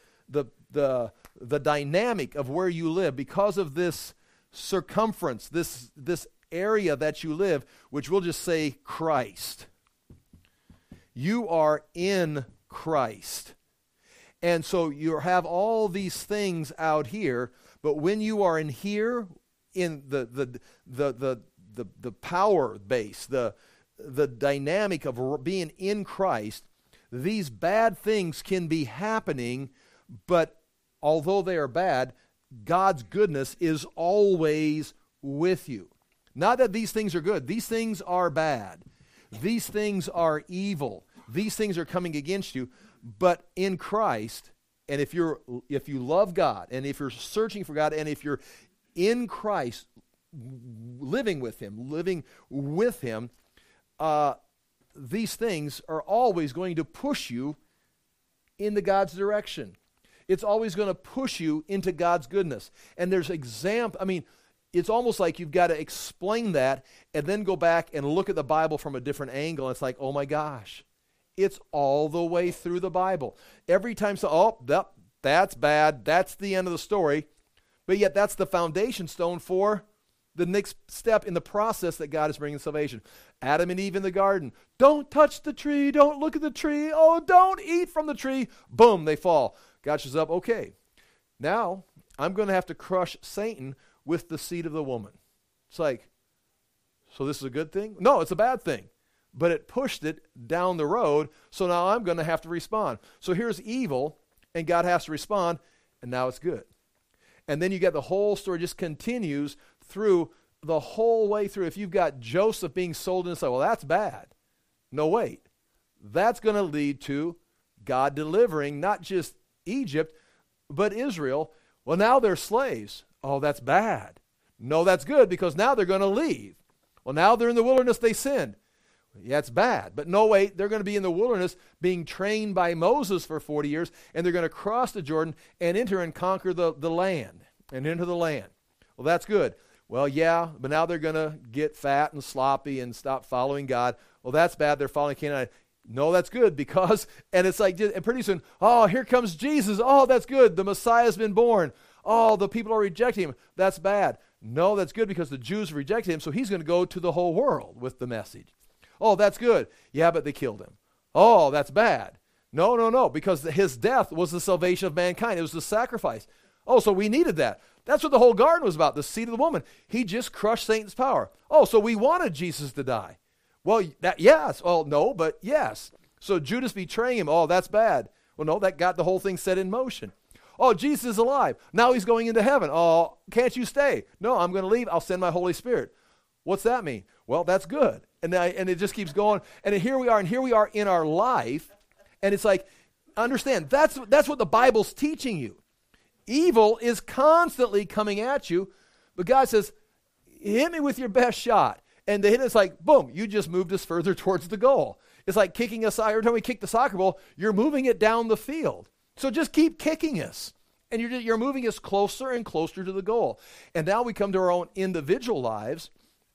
[SPEAKER 1] dynamic of where you live, because of this circumference, this area that you live, which we'll just say Christ. You are in Christ. And so you have all these things out here, but when you are in here, in the power base, the dynamic of being in Christ, these bad things can be happening, but although they are bad, God's goodness is always with you. Not that these things are good. These things are bad. These things are evil. These things are coming against you, but in Christ, and if you love God, and if you're searching for God, and if you're in Christ, living with Him, these things are always going to push you into God's direction. It's always going to push you into God's goodness. And there's it's almost like you've got to explain that and then go back and look at the Bible from a different angle. It's like, oh my gosh, it's all the way through the Bible. Every time, that's bad, that's the end of the story. But yet that's the foundation stone for the next step in the process that God is bringing salvation. Adam and Eve in the garden. Don't touch the tree. Don't look at the tree. Oh, don't eat from the tree. Boom, they fall. God shows up. Okay, now I'm going to have to crush Satan with the seed of the woman. It's like, so this is a good thing? No, it's a bad thing. But it pushed it down the road, so now I'm going to have to respond. So here's evil, and God has to respond, and now it's good. And then you get the whole story just continues through the whole way through. If you've got Joseph being sold into slavery, well, that's bad. No, wait. That's going to lead to God delivering not just Egypt, but Israel. Well, now they're slaves. Oh, that's bad. No, that's good because now they're going to leave. Well, now they're in the wilderness, they sinned. Yeah, it's bad. But no, wait, they're going to be in the wilderness being trained by Moses for 40 years, and they're going to cross the Jordan and enter and conquer the land and enter the land. Well, that's good. Well, yeah, but now they're going to get fat and sloppy and stop following God. Well, that's bad. They're following Canaanite. No, that's good because, and it's like, and pretty soon, oh, here comes Jesus. Oh, that's good. The Messiah's been born. Oh, the people are rejecting him. That's bad. No, that's good because the Jews rejected him, so he's going to go to the whole world with the message. Oh, that's good. Yeah, but they killed him. Oh, that's bad. No, because his death was the salvation of mankind. It was the sacrifice. Oh, so we needed that. That's what the whole garden was about, the seed of the woman. He just crushed Satan's power. Oh, so we wanted Jesus to die. Well, yes. Well, no, but yes. So Judas betraying him, oh, that's bad. Well, no, that got the whole thing set in motion. Oh, Jesus is alive. Now he's going into heaven. Oh, can't you stay? No, I'm going to leave. I'll send my Holy Spirit. What's that mean? Well, that's good. And it just keeps going. And here we are in our life. And it's like, understand, that's what the Bible's teaching you. Evil is constantly coming at you, but God says, hit me with your best shot. And the hit is like, boom, you just moved us further towards the goal. It's like kicking a soccer. Every time we kick the soccer ball, you're moving it down the field. So just keep kicking us. And you're moving us closer and closer to the goal. And now we come to our own individual lives.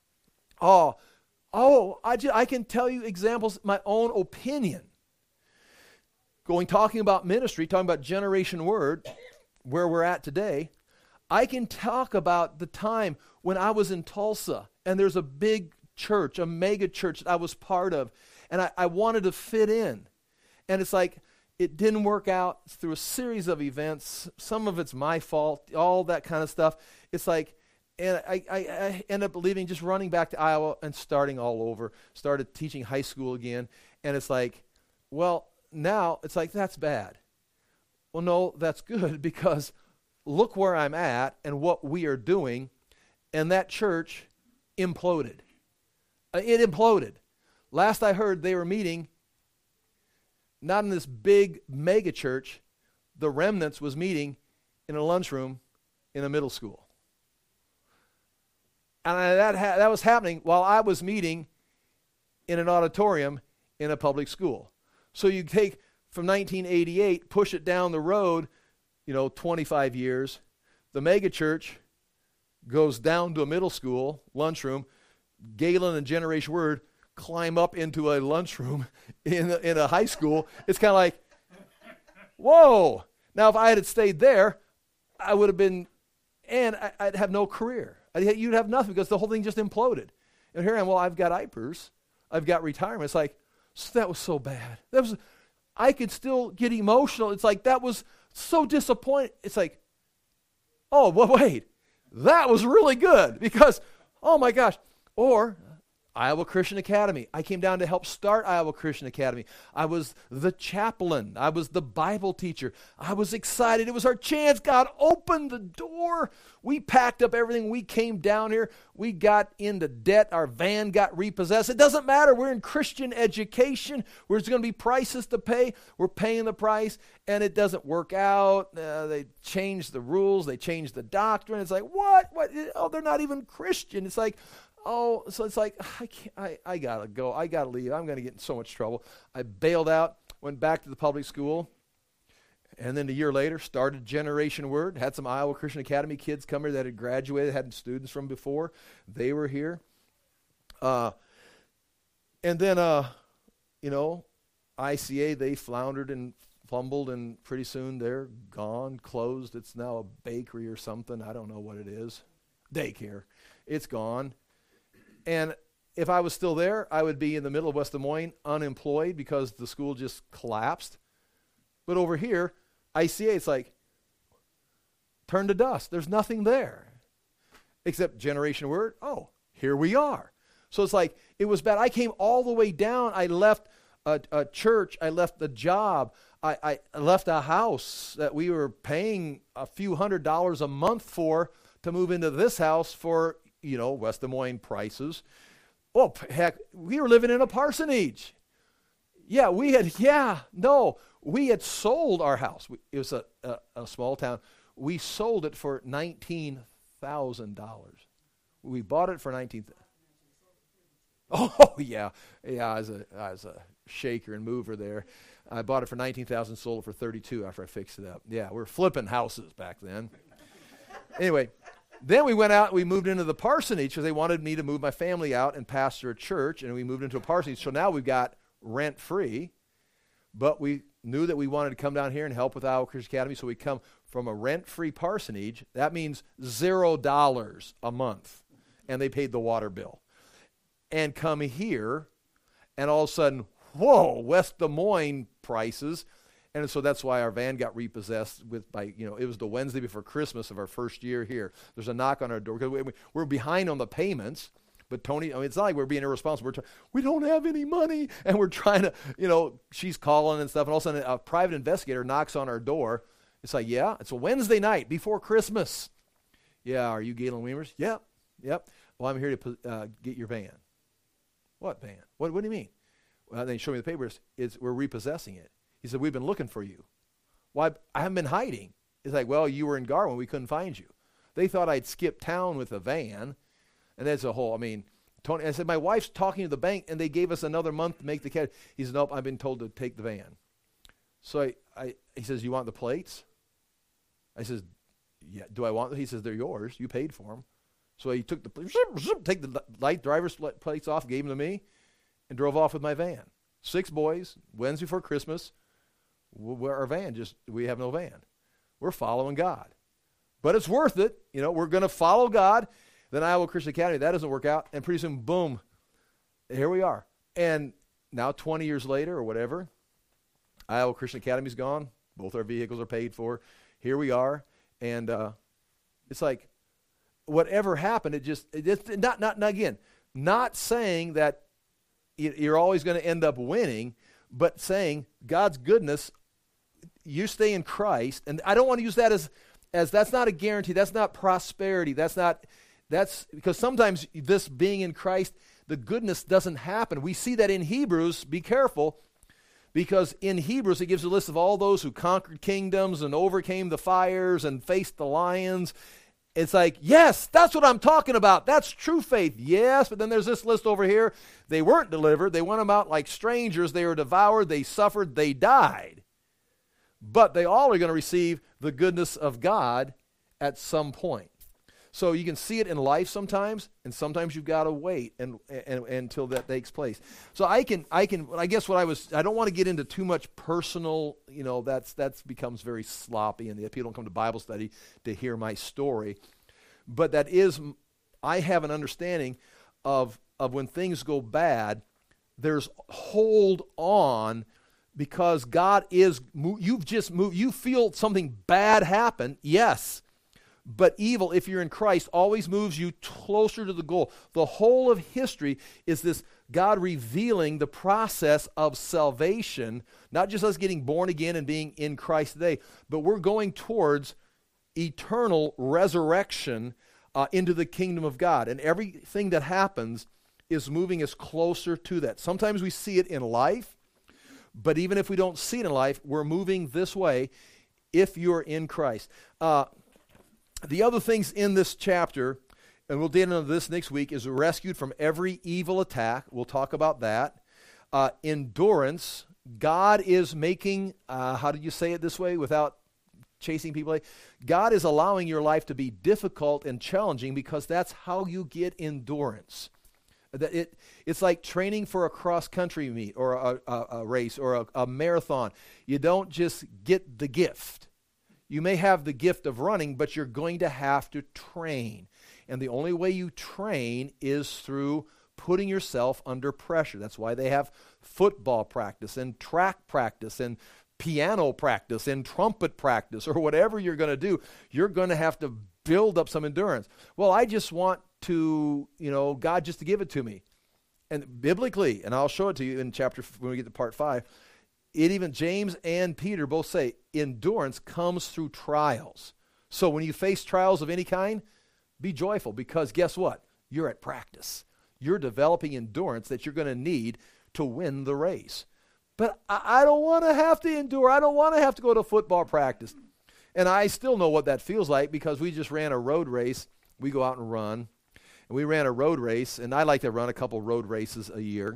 [SPEAKER 1] I can tell you examples, my own opinion. Talking about ministry, talking about Generation Word, where we're at today, I can talk about the time when I was in Tulsa, and there's a big church, a mega church that I was part of, and I wanted to fit in. And it's like, it didn't work out through a series of events. Some of it's my fault, all that kind of stuff. It's like, and I end up leaving, just running back to Iowa and starting all over. Started teaching high school again. And it's like, well, now it's like, that's bad. Well, no, that's good, because look where I'm at and what we are doing, and that church imploded. It imploded. Last I heard, they were meeting not in this big mega church. The remnants was meeting in a lunchroom in a middle school. And that was happening while I was meeting in an auditorium in a public school. So you take from 1988, push it down the road, 25 years. The mega church goes down to a middle school lunchroom. Galen and Generation Word climb up into a lunchroom in a high school. It's kind of like, whoa. Now, if I had stayed there, I would have been, and I'd have no career. You'd have nothing, because the whole thing just imploded. And here I am, well, I've got IPERS. I've got retirement. It's like, so that was so bad. I could still get emotional. It's like, that was so disappointing. It's like, oh, well, wait, that was really good, because, oh my gosh. Or Iowa Christian Academy. I came down to help start Iowa Christian Academy. I was the chaplain. I was the Bible teacher. I was excited. It was our chance. God opened the door. We packed up everything. We came down here. We got into debt. Our van got repossessed. It doesn't matter. We're in Christian education. There's going to be prices to pay. We're paying the price, and it doesn't work out. They changed the rules. They changed the doctrine. It's like, what? Oh, they're not even Christian. It's like, oh, so it's like, I got to go. I got to leave. I'm going to get in so much trouble. I bailed out, went back to the public school, and then a year later started Generation Word. Had some Iowa Christian Academy kids come here that had graduated, had students from before. They were here. And then, ICA, they floundered and fumbled, and pretty soon they're gone, closed. It's now a bakery or something. I don't know what it is. Daycare. It's gone. And if I was still there, I would be in the middle of West Des Moines, unemployed, because the school just collapsed. But over here, ICA, it's like, turned to dust. There's nothing there. Except Generation Word, oh, here we are. So it's like, it was bad. I came all the way down. I left a church. I left the job. I left a house that we were paying a few $100s a month for to move into this house for, West Des Moines prices. Oh, heck, we were living in a parsonage. Yeah, we had sold our house. It was a small town. We sold it for $19,000. We bought it for $19,000. Oh, yeah. Yeah, I was a shaker and mover there. I bought it for $19,000, sold it for $32,000 after I fixed it up. Yeah, we were flipping houses back then. Anyway, then we went out and we moved into the parsonage because they wanted me to move my family out and pastor a church, and we moved into a parsonage. So now we've got rent-free, but we knew that we wanted to come down here and help with Iowa Christian Academy, so we come from a rent-free parsonage. That means $0 a month, and they paid the water bill. And come here, and all of a sudden, whoa, West Des Moines prices. And so that's why our van got repossessed it was the Wednesday before Christmas of our first year here. There's a knock on our door because we're behind on the payments. But Tony, it's not like we're being irresponsible. We don't have any money, and we're trying to, she's calling and stuff. And all of a sudden, a private investigator knocks on our door. It's like, yeah, it's a Wednesday night before Christmas. Yeah, are you Galen Weimers? Yep. Well, I'm here to get your van. What van? What do you mean? Well, they show me the papers. We're repossessing it. He said, we've been looking for you. Why? I haven't been hiding. It's like, well, you were in Garwin. We couldn't find you. They thought I'd skipped town with a van. And that's a whole, Tony, I said, my wife's talking to the bank, and they gave us another month to make the cash. He said, nope, I've been told to take the van. So he says, you want the plates? I says, yeah, do I want them? He says, they're yours. You paid for them. So he took take the light driver's plates off, gave them to me, and drove off with my van. 6 boys, Wednesday before Christmas. Our van, we have no van. We're following God. But it's worth it. We're going to follow God. Then Iowa Christian Academy, that doesn't work out. And pretty soon, boom, here we are. And now 20 years later or whatever, Iowa Christian Academy's gone. Both our vehicles are paid for. Here we are. And it's like, whatever happened, it's not saying that you're always going to end up winning, but saying God's goodness, you stay in Christ. And I don't want to use that as that's not a guarantee. That's not prosperity. That's because sometimes this being in Christ, the goodness doesn't happen. We see that in Hebrews. Be careful, because in Hebrews it gives a list of all those who conquered kingdoms and overcame the fires and faced the lions. It's like, yes, that's what I'm talking about. That's true faith. Yes, but then there's this list over here. They weren't delivered. They went about like strangers. They were devoured. They suffered. They died. But they all are going to receive the goodness of God at some point. So you can see it in life sometimes, and sometimes you've got to wait and until that takes place. So I guess I don't want to get into too much personal, that's becomes very sloppy, and people don't come to Bible study to hear my story. But I have an understanding of when things go bad, there's hold on, because God you've just moved, you feel something bad happen, yes. But evil, if you're in Christ, always moves you closer to the goal. The whole of history is this God revealing the process of salvation, not just us getting born again and being in Christ today, but we're going towards eternal resurrection into the kingdom of God. And everything that happens is moving us closer to that. Sometimes we see it in life, but even if we don't see it in life, we're moving this way if you're in Christ. The other things in this chapter, and we'll get into this next week, is rescued from every evil attack. We'll talk about that. Endurance. God is making, how do you say it this way without chasing people away? God is allowing your life to be difficult and challenging because that's how you get endurance. It's like training for a cross-country meet or a race or a marathon. You don't just get the gift. You may have the gift of running, but you're going to have to train. And the only way you train is through putting yourself under pressure. That's why they have football practice and track practice and piano practice and trumpet practice, or whatever you're going to do. You're going to have to build up some endurance. Well, I just want to, God just to give it to me. And biblically, and I'll show it to you in chapter, when we get to part 5, even James and Peter both say endurance comes through trials. So when you face trials of any kind, be joyful, because guess what? You're at practice. You're developing endurance that you're going to need to win the race. But I don't want to have to endure. I don't want to have to go to football practice. And I still know what that feels like, because we just ran a road race. We go out and run. And we ran a road race, and I like to run a couple road races a year.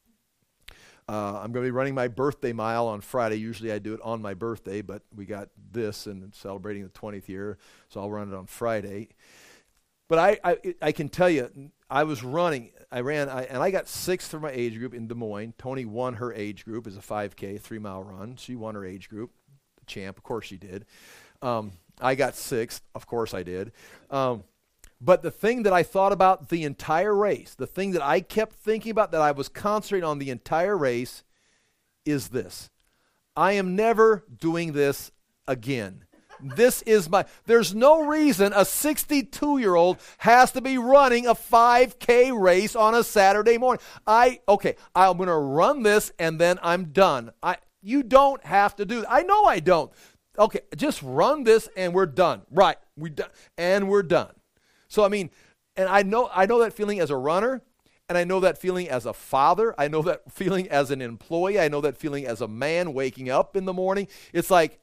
[SPEAKER 1] I'm going to be running my birthday mile on Friday. Usually I do it on my birthday, but we got this and celebrating the 20th year, so I'll run it on Friday. But I can tell you, I was running. And I got 6th for my age group in Des Moines. Tony won her age group as a 5K, 3-mile run. She won her age group. The champ, of course she did. I got 6th. Of course I did. But the thing that I thought about the entire race, the thing that I kept thinking about, that I was concentrating on the entire race, is this. I am never doing this again. There's no reason a 62-year-old has to be running a 5K race on a Saturday morning. I'm going to run this and then I'm done. You don't have to do that. I know I don't. Okay, just run this and we're done. Right, we're done. And we're done. So, and I know that feeling as a runner, and I know that feeling as a father. I know that feeling as an employee. I know that feeling as a man waking up in the morning. It's like,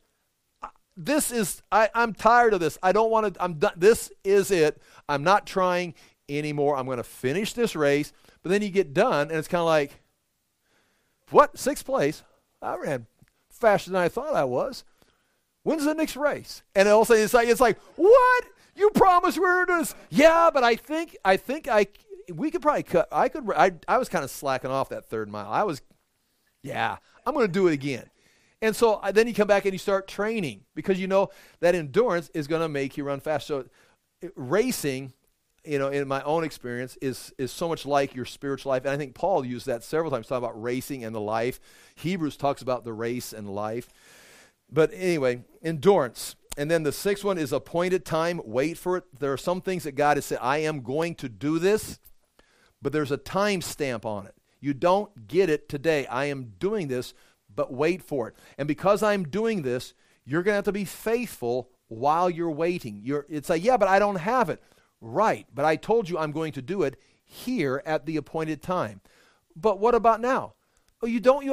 [SPEAKER 1] I'm tired of this. I don't want to, I'm done. This is it. I'm not trying anymore. I'm going to finish this race. But then you get done, and it's kind of like, what? 6th place? I ran faster than I thought I was. When's the next race? And all of a sudden it's like, what? You promised we were doing this. Yeah, but I think we could probably cut. I was kind of slacking off that 3rd mile. I'm going to do it again. And so then you come back and you start training, because you know that endurance is going to make you run fast. So racing, in my own experience, is so much like your spiritual life. And I think Paul used that several times, talking about racing and the life. Hebrews talks about the race and life. But anyway, endurance. And then the 6th one is appointed time. Wait for it. There are some things that God has said, I am going to do this, but there's a time stamp on it. You don't get it today. I am doing this, but wait for it. And because I'm doing this, you're going to have to be faithful while you're waiting. It's like, yeah, but I don't have it. Right, but I told you I'm going to do it here at the appointed time. But what about now? Oh,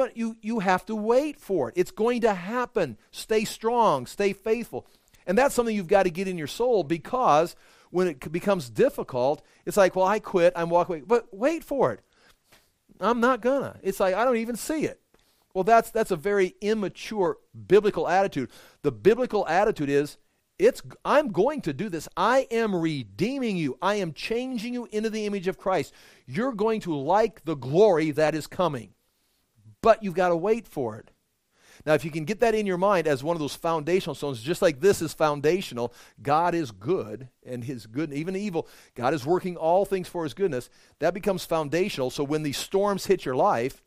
[SPEAKER 1] you have to wait for it. It's going to happen. Stay strong, stay faithful. And that's something you've got to get in your soul, because when it becomes difficult, it's like, well, I quit, I'm walking away. But wait for it. I'm not gonna. It's like, I don't even see it. Well, that's a very immature biblical attitude. The biblical attitude is, I'm going to do this. I am redeeming you. I am changing you into the image of Christ. You're going to like the glory that is coming. But you've got to wait for it. Now, if you can get that in your mind as one of those foundational stones, just like this is foundational, God is good, and his good, even evil, God is working all things for his goodness. That becomes foundational, so when these storms hit your life,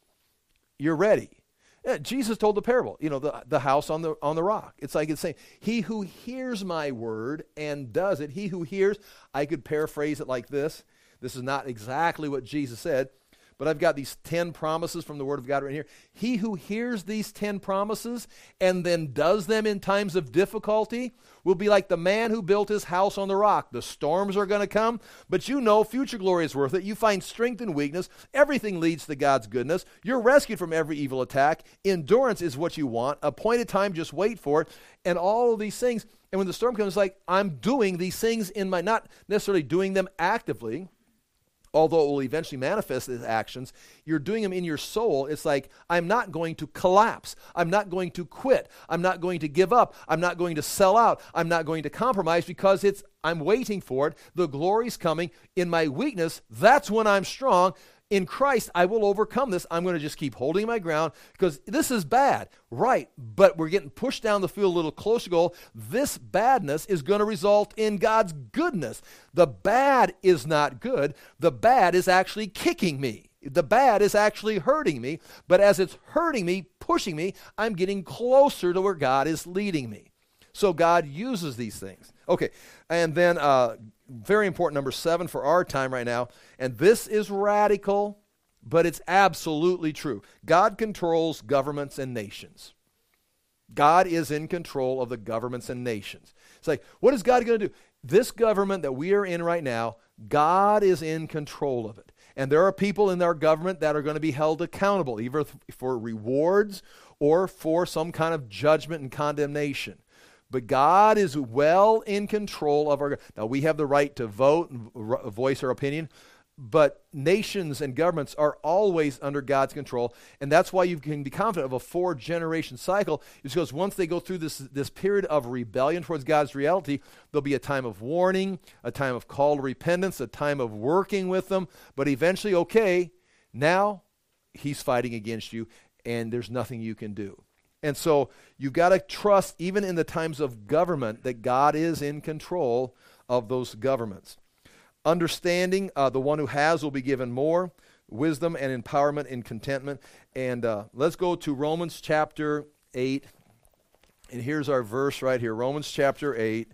[SPEAKER 1] you're ready. Yeah, Jesus told the parable, the house on the rock. It's like it's saying, he who hears my word and does it, he who hears, I could paraphrase it like this. This is not exactly what Jesus said, but I've got these 10 promises from the Word of God right here. He who hears these 10 promises and then does them in times of difficulty will be like the man who built his house on the rock. The storms are going to come, but future glory is worth it. You find strength in weakness. Everything leads to God's goodness. You're rescued from every evil attack. Endurance is what you want. Appointed time, just wait for it. And all of these things. And when the storm comes, it's like, I'm doing these things not necessarily doing them actively, although it will eventually manifest as actions. You're doing them in your soul. It's like, I'm not going to collapse. I'm not going to quit. I'm not going to give up. I'm not going to sell out. I'm not going to compromise, because I'm waiting for it. The glory's coming. In my weakness, that's when I'm strong. In Christ, I will overcome this. I'm going to just keep holding my ground, because this is bad. Right, but we're getting pushed down the field a little closer to goal. This badness is going to result in God's goodness. The bad is not good. The bad is actually kicking me. The bad is actually hurting me. But as it's hurting me, pushing me, I'm getting closer to where God is leading me. So God uses these things. Okay, and then very important, number 7 for our time right now, and this is radical, but it's absolutely true. God controls governments and nations. God is in control of the governments and nations. It's like, what is God going to do? This government that we are in right now, God is in control of it. And there are people in our government that are going to be held accountable, either for rewards or for some kind of judgment and condemnation. But God is well in control of our. Now, we have the right to vote and voice our opinion, but nations and governments are always under God's control, and that's why you can be confident of a 4-generation cycle, is because once they go through this period of rebellion towards God's reality, there'll be a time of warning, a time of call to repentance, a time of working with them, but eventually, okay, now he's fighting against you, and there's nothing you can do. And so you've got to trust, even in the times of government, that God is in control of those governments. Understanding, the one who has will be given more, wisdom and empowerment and contentment. And let's go to Romans chapter 8. And here's our verse right here, Romans chapter 8.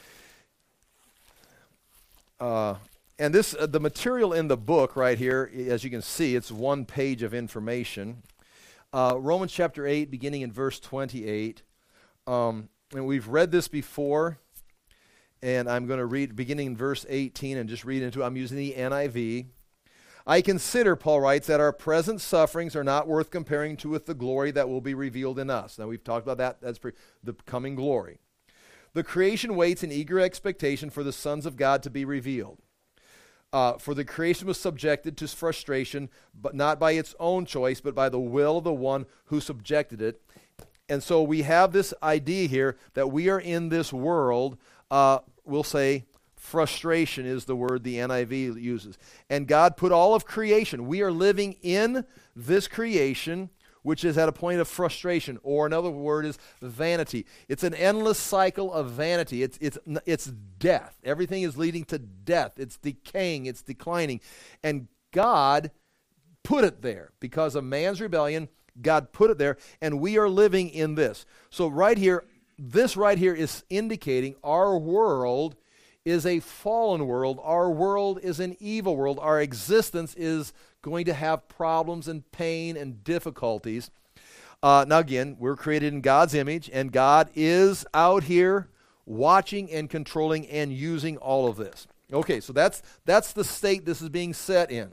[SPEAKER 1] And this, the material in the book right here, as you can see, it's 1 page of information. Romans chapter 8, beginning in verse 28. And we've read this before, and I'm going to read beginning in verse 18 and just read into it. I'm using the NIV. I consider, Paul writes, that our present sufferings are not worth comparing to with the glory that will be revealed in us. Now, we've talked about that. That's the coming glory. The creation waits in eager expectation for the sons of God to be revealed. For the creation was subjected to frustration, but not by its own choice, but by the will of the one who subjected it. And so we have this idea here that we are in this world, we'll say frustration is the word the NIV uses. And God put all of creation. We are living in this creation, which is at a point of frustration, or another word is vanity. It's an endless cycle of vanity. It's death. Everything is leading to death. It's decaying. It's declining. And God put it there because of man's rebellion. God put it there, and we are living in this. So right here, this right here is indicating our world is a fallen world. Our world is an evil world. Our existence is going to have problems and pain and difficulties. Now again, we're created in God's image, and God is out here watching and controlling and using all of this. Okay, so that's the state this is being set in.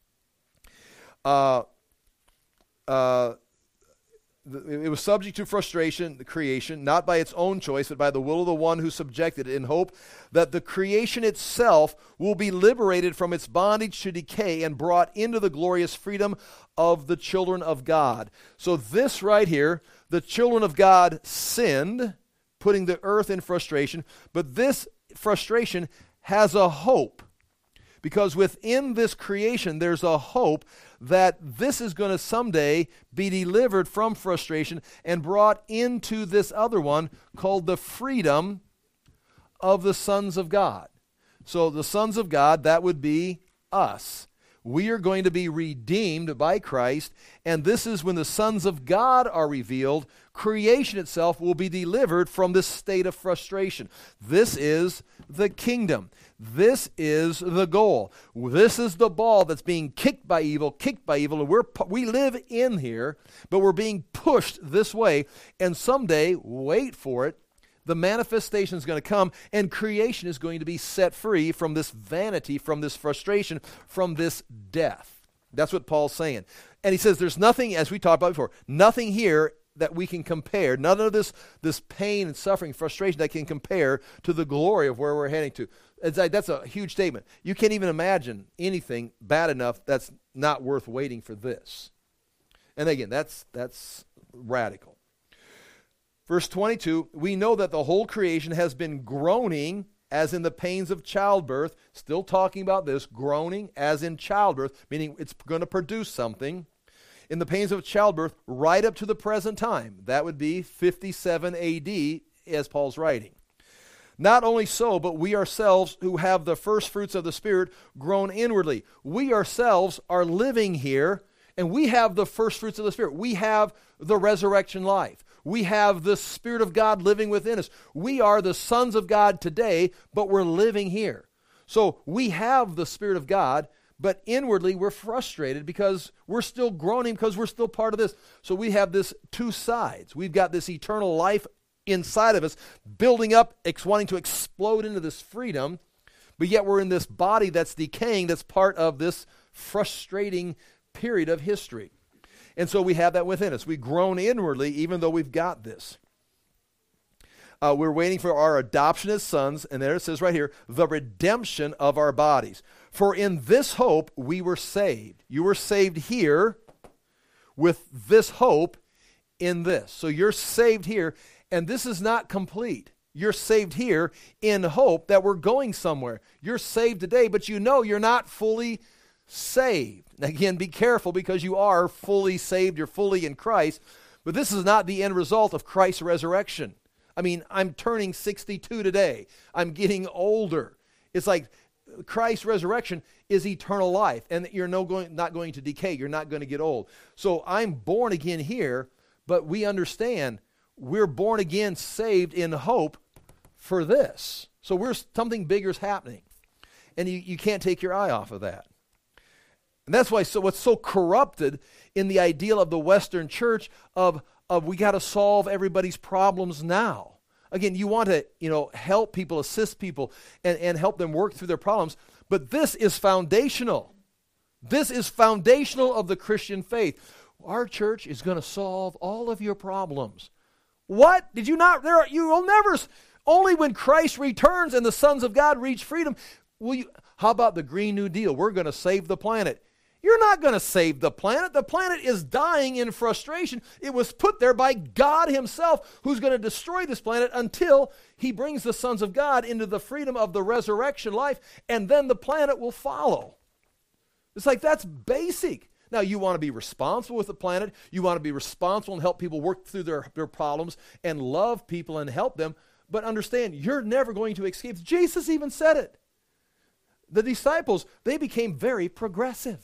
[SPEAKER 1] It was subject to frustration, the creation, not by its own choice, but by the will of the one who subjected it, in hope that the creation itself will be liberated from its bondage to decay and brought into the glorious freedom of the children of God. So this right here, the children of God sinned, putting the earth in frustration, but this frustration has a hope. Because within this creation, there's a hope that this is going to someday be delivered from frustration and brought into this other one called the freedom of the sons of God. So the sons of God, that would be us. We are going to be redeemed by Christ, and this is when the sons of God are revealed. Creation itself will be delivered from this state of frustration. This is the kingdom. This is the goal. This is the ball that's being kicked by evil, and we live in here, but we're being pushed this way, and someday, wait for it, the manifestation is going to come, and creation is going to be set free from this vanity, from this frustration, from this death. That's what Paul's saying. And he says there's nothing, as we talked about before, nothing here that we can compare, none of this pain and suffering, frustration that can compare to the glory of where we're heading to. That's a huge statement. You can't even imagine anything bad enough that's not worth waiting for this. And again, that's radical. Verse 22, we know that the whole creation has been groaning as in the pains of childbirth, still talking about this, groaning as in childbirth, meaning it's going to produce something, in the pains of childbirth right up to the present time. That would be 57 AD as Paul's writing. Not only so, but we ourselves who have the first fruits of the Spirit groan inwardly. We ourselves are living here, and we have the first fruits of the Spirit. We have the resurrection life. We have the Spirit of God living within us. We are the sons of God today, but we're living here. So we have the Spirit of God, but inwardly we're frustrated because we're still groaning because we're still part of this. So we have this two sides. We've got this eternal life inside of us, building up, wanting to explode into this freedom, but yet we're in this body that's decaying, that's part of this frustrating period of history. And so we have that within us. We groan inwardly even though we've got this. We're waiting for our adoption as sons, and there it says right here, the redemption of our bodies. For in this hope we were saved. You were saved here with this hope in this. So you're saved here, and this is not complete. You're saved here in hope that we're going somewhere. You're saved today, but you know you're not fully saved. Again, be careful because you are fully saved. You're fully in Christ. But this is not the end result of Christ's resurrection. I mean, I'm turning 62 today. I'm getting older. It's like Christ's resurrection is eternal life, and you're not going to decay. You're not going to get old. So I'm born again here, but we understand we're born again, saved in hope for this. So something bigger is happening, and you can't take your eye off of that. And that's why what's so corrupted in the ideal of the Western church of we got to solve everybody's problems now. Again, you want to help people, assist people, and help them work through their problems. But this is foundational. This is foundational of the Christian faith. Our church is going to solve all of your problems. What? Did you not? You will never. Only when Christ returns and the sons of God reach freedom. How about the Green New Deal? We're going to save the planet. You're not going to save the planet. The planet is dying in frustration. It was put there by God himself, who's going to destroy this planet until he brings the sons of God into the freedom of the resurrection life, and then the planet will follow. It's like that's basic. Now, you want to be responsible with the planet. You want to be responsible and help people work through their problems and love people and help them. But understand, you're never going to escape. Jesus even said it. The disciples, they became very progressive.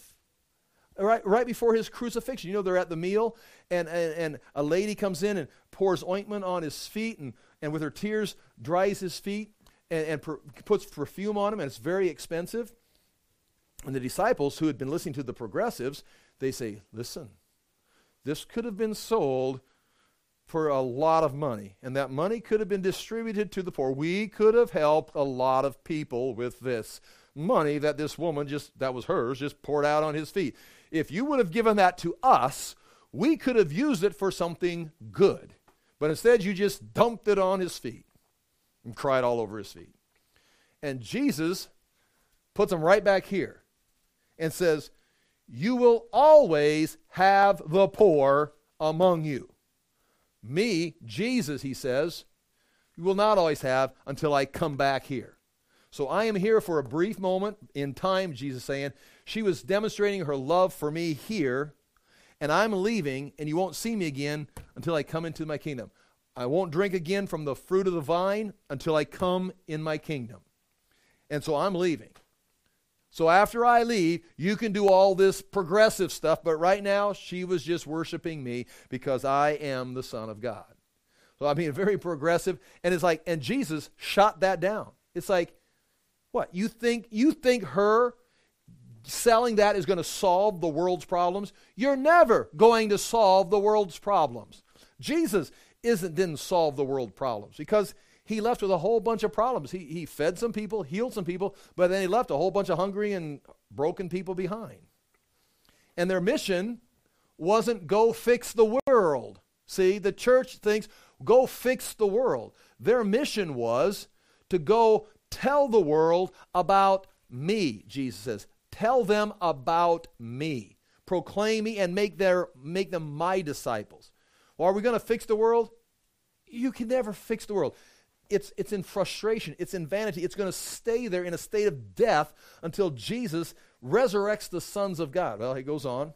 [SPEAKER 1] Right before his crucifixion, they're at the meal, and a lady comes in and pours ointment on his feet, and with her tears dries his feet, and puts perfume on him, and it's very expensive. And the disciples who had been listening to the progressives, they say, listen, this could have been sold for a lot of money, and that money could have been distributed to the poor. We could have helped a lot of people with this money that this woman that was hers, just poured out on his feet. If you would have given that to us, we could have used it for something good. But instead, you just dumped it on his feet and cried all over his feet. And Jesus puts them right back here and says, you will always have the poor among you. Me, Jesus, he says, you will not always have until I come back here. So I am here for a brief moment in time, Jesus saying. She was demonstrating her love for me here, and I'm leaving, and you won't see me again until I come into my kingdom. I won't drink again from the fruit of the vine until I come in my kingdom. And so I'm leaving. So after I leave, you can do all this progressive stuff, but right now she was just worshiping me because I am the Son of God. So I mean, very progressive, and it's like, and Jesus shot that down. It's like, what, you think her selling that is going to solve the world's problems? You're never going to solve the world's problems. Jesus didn't solve the world's problems because he left with a whole bunch of problems. He fed some people, healed some people, but then he left a whole bunch of hungry and broken people behind. And their mission wasn't go fix the world. See, the church thinks, go fix the world. Their mission was to go tell the world about me, Jesus says. Tell them about me. Proclaim me and make them my disciples. Well, are we going to fix the world? You can never fix the world. It's in frustration. It's in vanity. It's going to stay there in a state of death until Jesus resurrects the sons of God. Well, he goes on.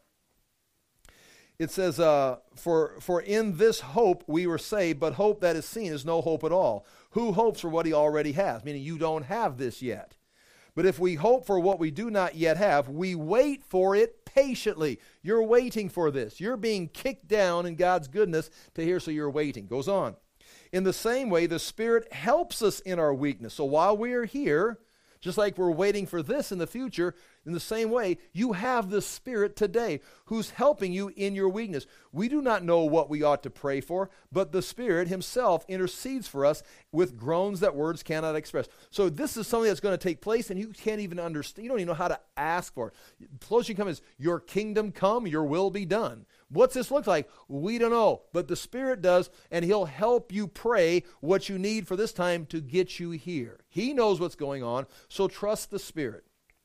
[SPEAKER 1] It says, for in this hope we were saved, but hope that is seen is no hope at all. Who hopes for what he already has? Meaning you don't have this yet. But if we hope for what we do not yet have, we wait for it patiently. You're waiting for this. You're being kicked down in God's goodness to here, so you're waiting. Goes on. In the same way, the Spirit helps us in our weakness. So while we are here, just like we're waiting for this in the future, in the same way, you have the Spirit today who's helping you in your weakness. We do not know what we ought to pray for, but the Spirit himself intercedes for us with groans that words cannot express. So this is something that's going to take place, and you can't even understand. You don't even know how to ask for it. The closest you come is, your kingdom come, your will be done. What's this look like? We don't know, but the Spirit does, and he'll help you pray what you need for this time to get you here. He knows what's going on, so trust the Spirit.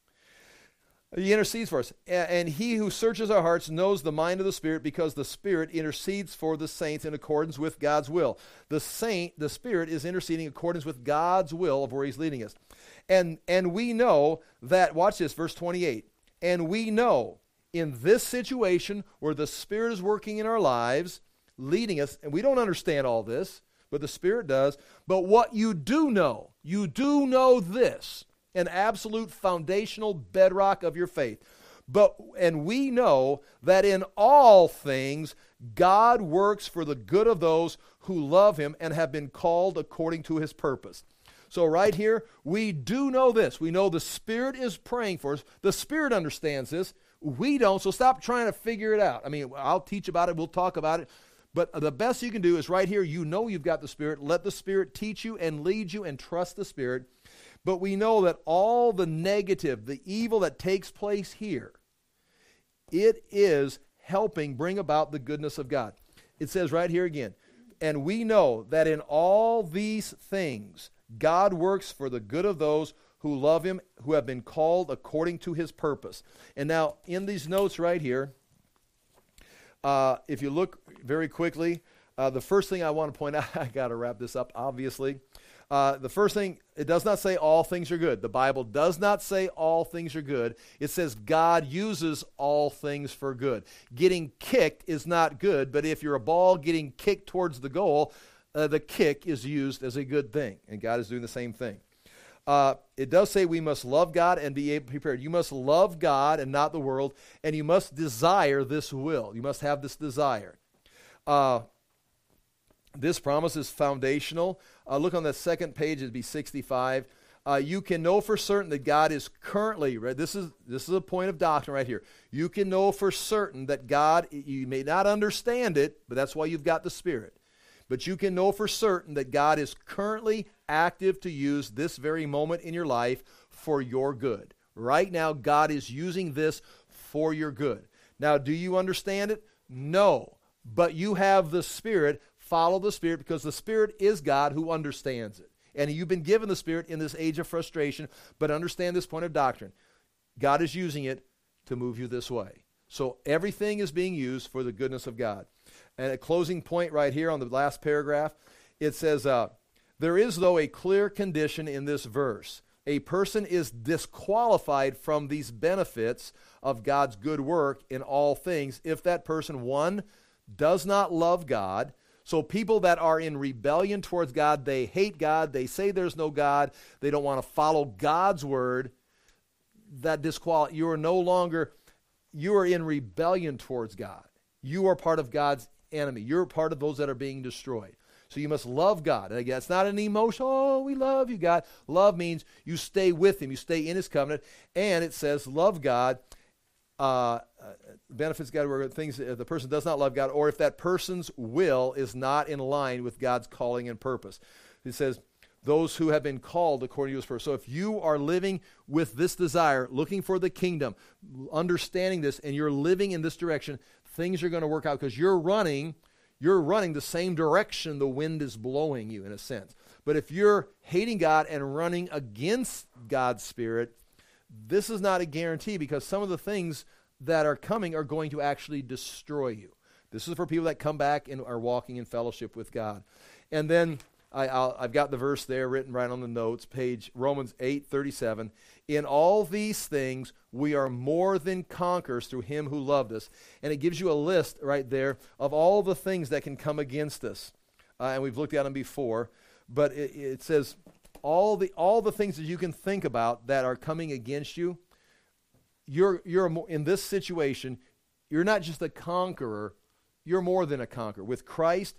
[SPEAKER 1] He intercedes for us, and he who searches our hearts knows the mind of the Spirit, because the Spirit intercedes for the saints in accordance with God's will. The Spirit is interceding in accordance with God's will of where he's leading us. And we know that, watch this, verse 28, and we know in this situation where the Spirit is working in our lives, leading us, and we don't understand all this, but the Spirit does. But what you do know this, an absolute foundational bedrock of your faith. And we know that in all things, God works for the good of those who love him and have been called according to his purpose. So right here, we do know this. We know the Spirit is praying for us. The Spirit understands this. We don't, so stop trying to figure it out. I mean, I'll teach about it. We'll talk about it. But the best you can do is right here, you know you've got the Spirit. Let the Spirit teach you and lead you, and trust the Spirit. But we know that all the negative, the evil that takes place here, it is helping bring about the goodness of God. It says right here again, and we know that in all these things, God works for the good of those who love him, who have been called according to his purpose. And now, in these notes right here, if you look very quickly, the first thing I want to point out, I got to wrap this up, obviously. The first thing, it does not say all things are good. The Bible does not say all things are good. It says God uses all things for good. Getting kicked is not good, but if you're a ball getting kicked towards the goal, the kick is used as a good thing, and God is doing the same thing. It does say we must love God and be prepared. You must love God and not the world, and you must desire this will. You must have this desire. This promise is foundational. Look on the second page, it'd be 65. You can know for certain that God is currently, right? This is a point of doctrine right here. You can know for certain that God, you may not understand it, but that's why you've got the Spirit. But you can know for certain that God is currently active to use this very moment in your life for your good. Right now, God is using this for your good. Now, do you understand it? No. But you have the Spirit. Follow the Spirit, because the Spirit is God who understands it. And you've been given the Spirit in this age of frustration, but understand this point of doctrine. God is using it to move you this way. So everything is being used for the goodness of God. And a closing point right here on the last paragraph, it says, there is, though, a clear condition in this verse. A person is disqualified from these benefits of God's good work in all things if that person, one, does not love God. So people that are in rebellion towards God, they hate God, they say there's no God, they don't want to follow God's word, that you are no longer, you are in rebellion towards God. You are part of God's enemy. You're part of those that are being destroyed. So you must love God. And again, it's not an emotion, oh, we love you, God. Love means you stay with him, you stay in his covenant, and it says love God, benefits God were things if the person does not love God, or if that person's will is not in line with God's calling and purpose. It says, those who have been called according to his purpose. So if you are living with this desire, looking for the kingdom, understanding this, and you're living in this direction, things are going to work out because you're running the same direction the wind is blowing you, in a sense. But if you're hating God and running against God's Spirit, this is not a guarantee, because some of the things that are coming are going to actually destroy you. This is for people that come back and are walking in fellowship with God. And then I've got the verse there written right on the notes, page Romans 8:37. In all these things we are more than conquerors through him who loved us. And it gives you a list right there of all the things that can come against us. And we've looked at them before. But it says all the things that you can think about that are coming against you, you're in this situation, you're not just a conqueror, you're more than a conqueror. With Christ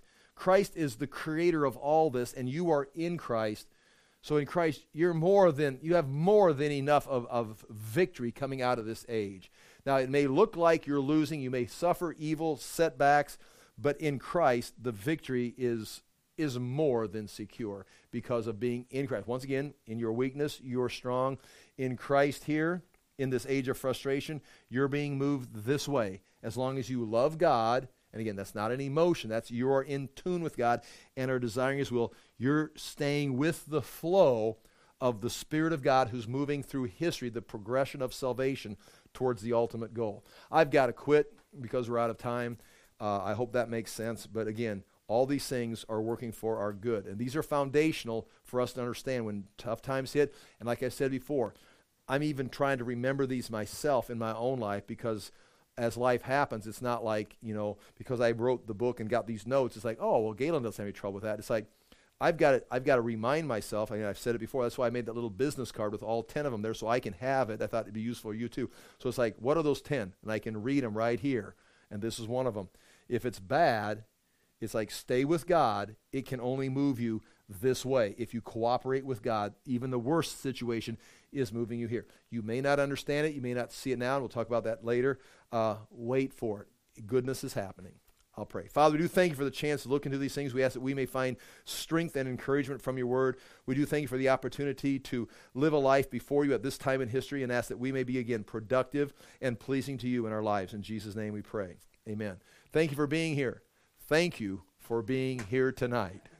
[SPEAKER 1] is the creator of all this, and you are in Christ. So in Christ, you have more than enough of victory coming out of this age. Now, it may look like you're losing, you may suffer evil setbacks, but in Christ, the victory is more than secure because of being in Christ. Once again, in your weakness, you're strong. In Christ here, in this age of frustration, you're being moved this way. As long as you love God, and again, that's not an emotion, that's you're in tune with God and are desiring his will, you're staying with the flow of the Spirit of God who's moving through history, the progression of salvation towards the ultimate goal. I've got to quit because we're out of time. I hope that makes sense. But again, all these things are working for our good. And these are foundational for us to understand when tough times hit. And like I said before, I'm even trying to remember these myself in my own life, because as life happens, it's not like, because I wrote the book and got these notes, it's like, oh, well, Galen doesn't have any trouble with that. It's like, I've got to remind myself. I mean, I've said it before. That's why I made that little business card with all 10 of them there so I can have it. I thought it'd be useful for you too. So it's like, what are those 10? And I can read them right here. And this is one of them. If it's bad, it's like, stay with God. It can only move you this way. If you cooperate with God, even the worst situation is moving you here. You may not understand it. You may not see it now. And we'll talk about that later. Wait for it. Goodness is happening. I'll pray. Father, we do thank you for the chance to look into these things. We ask that we may find strength and encouragement from your word. We do thank you for the opportunity to live a life before you at this time in history, and ask that we may be, again, productive and pleasing to you in our lives. In Jesus' name we pray. Amen. Thank you for being here. Thank you for being here tonight.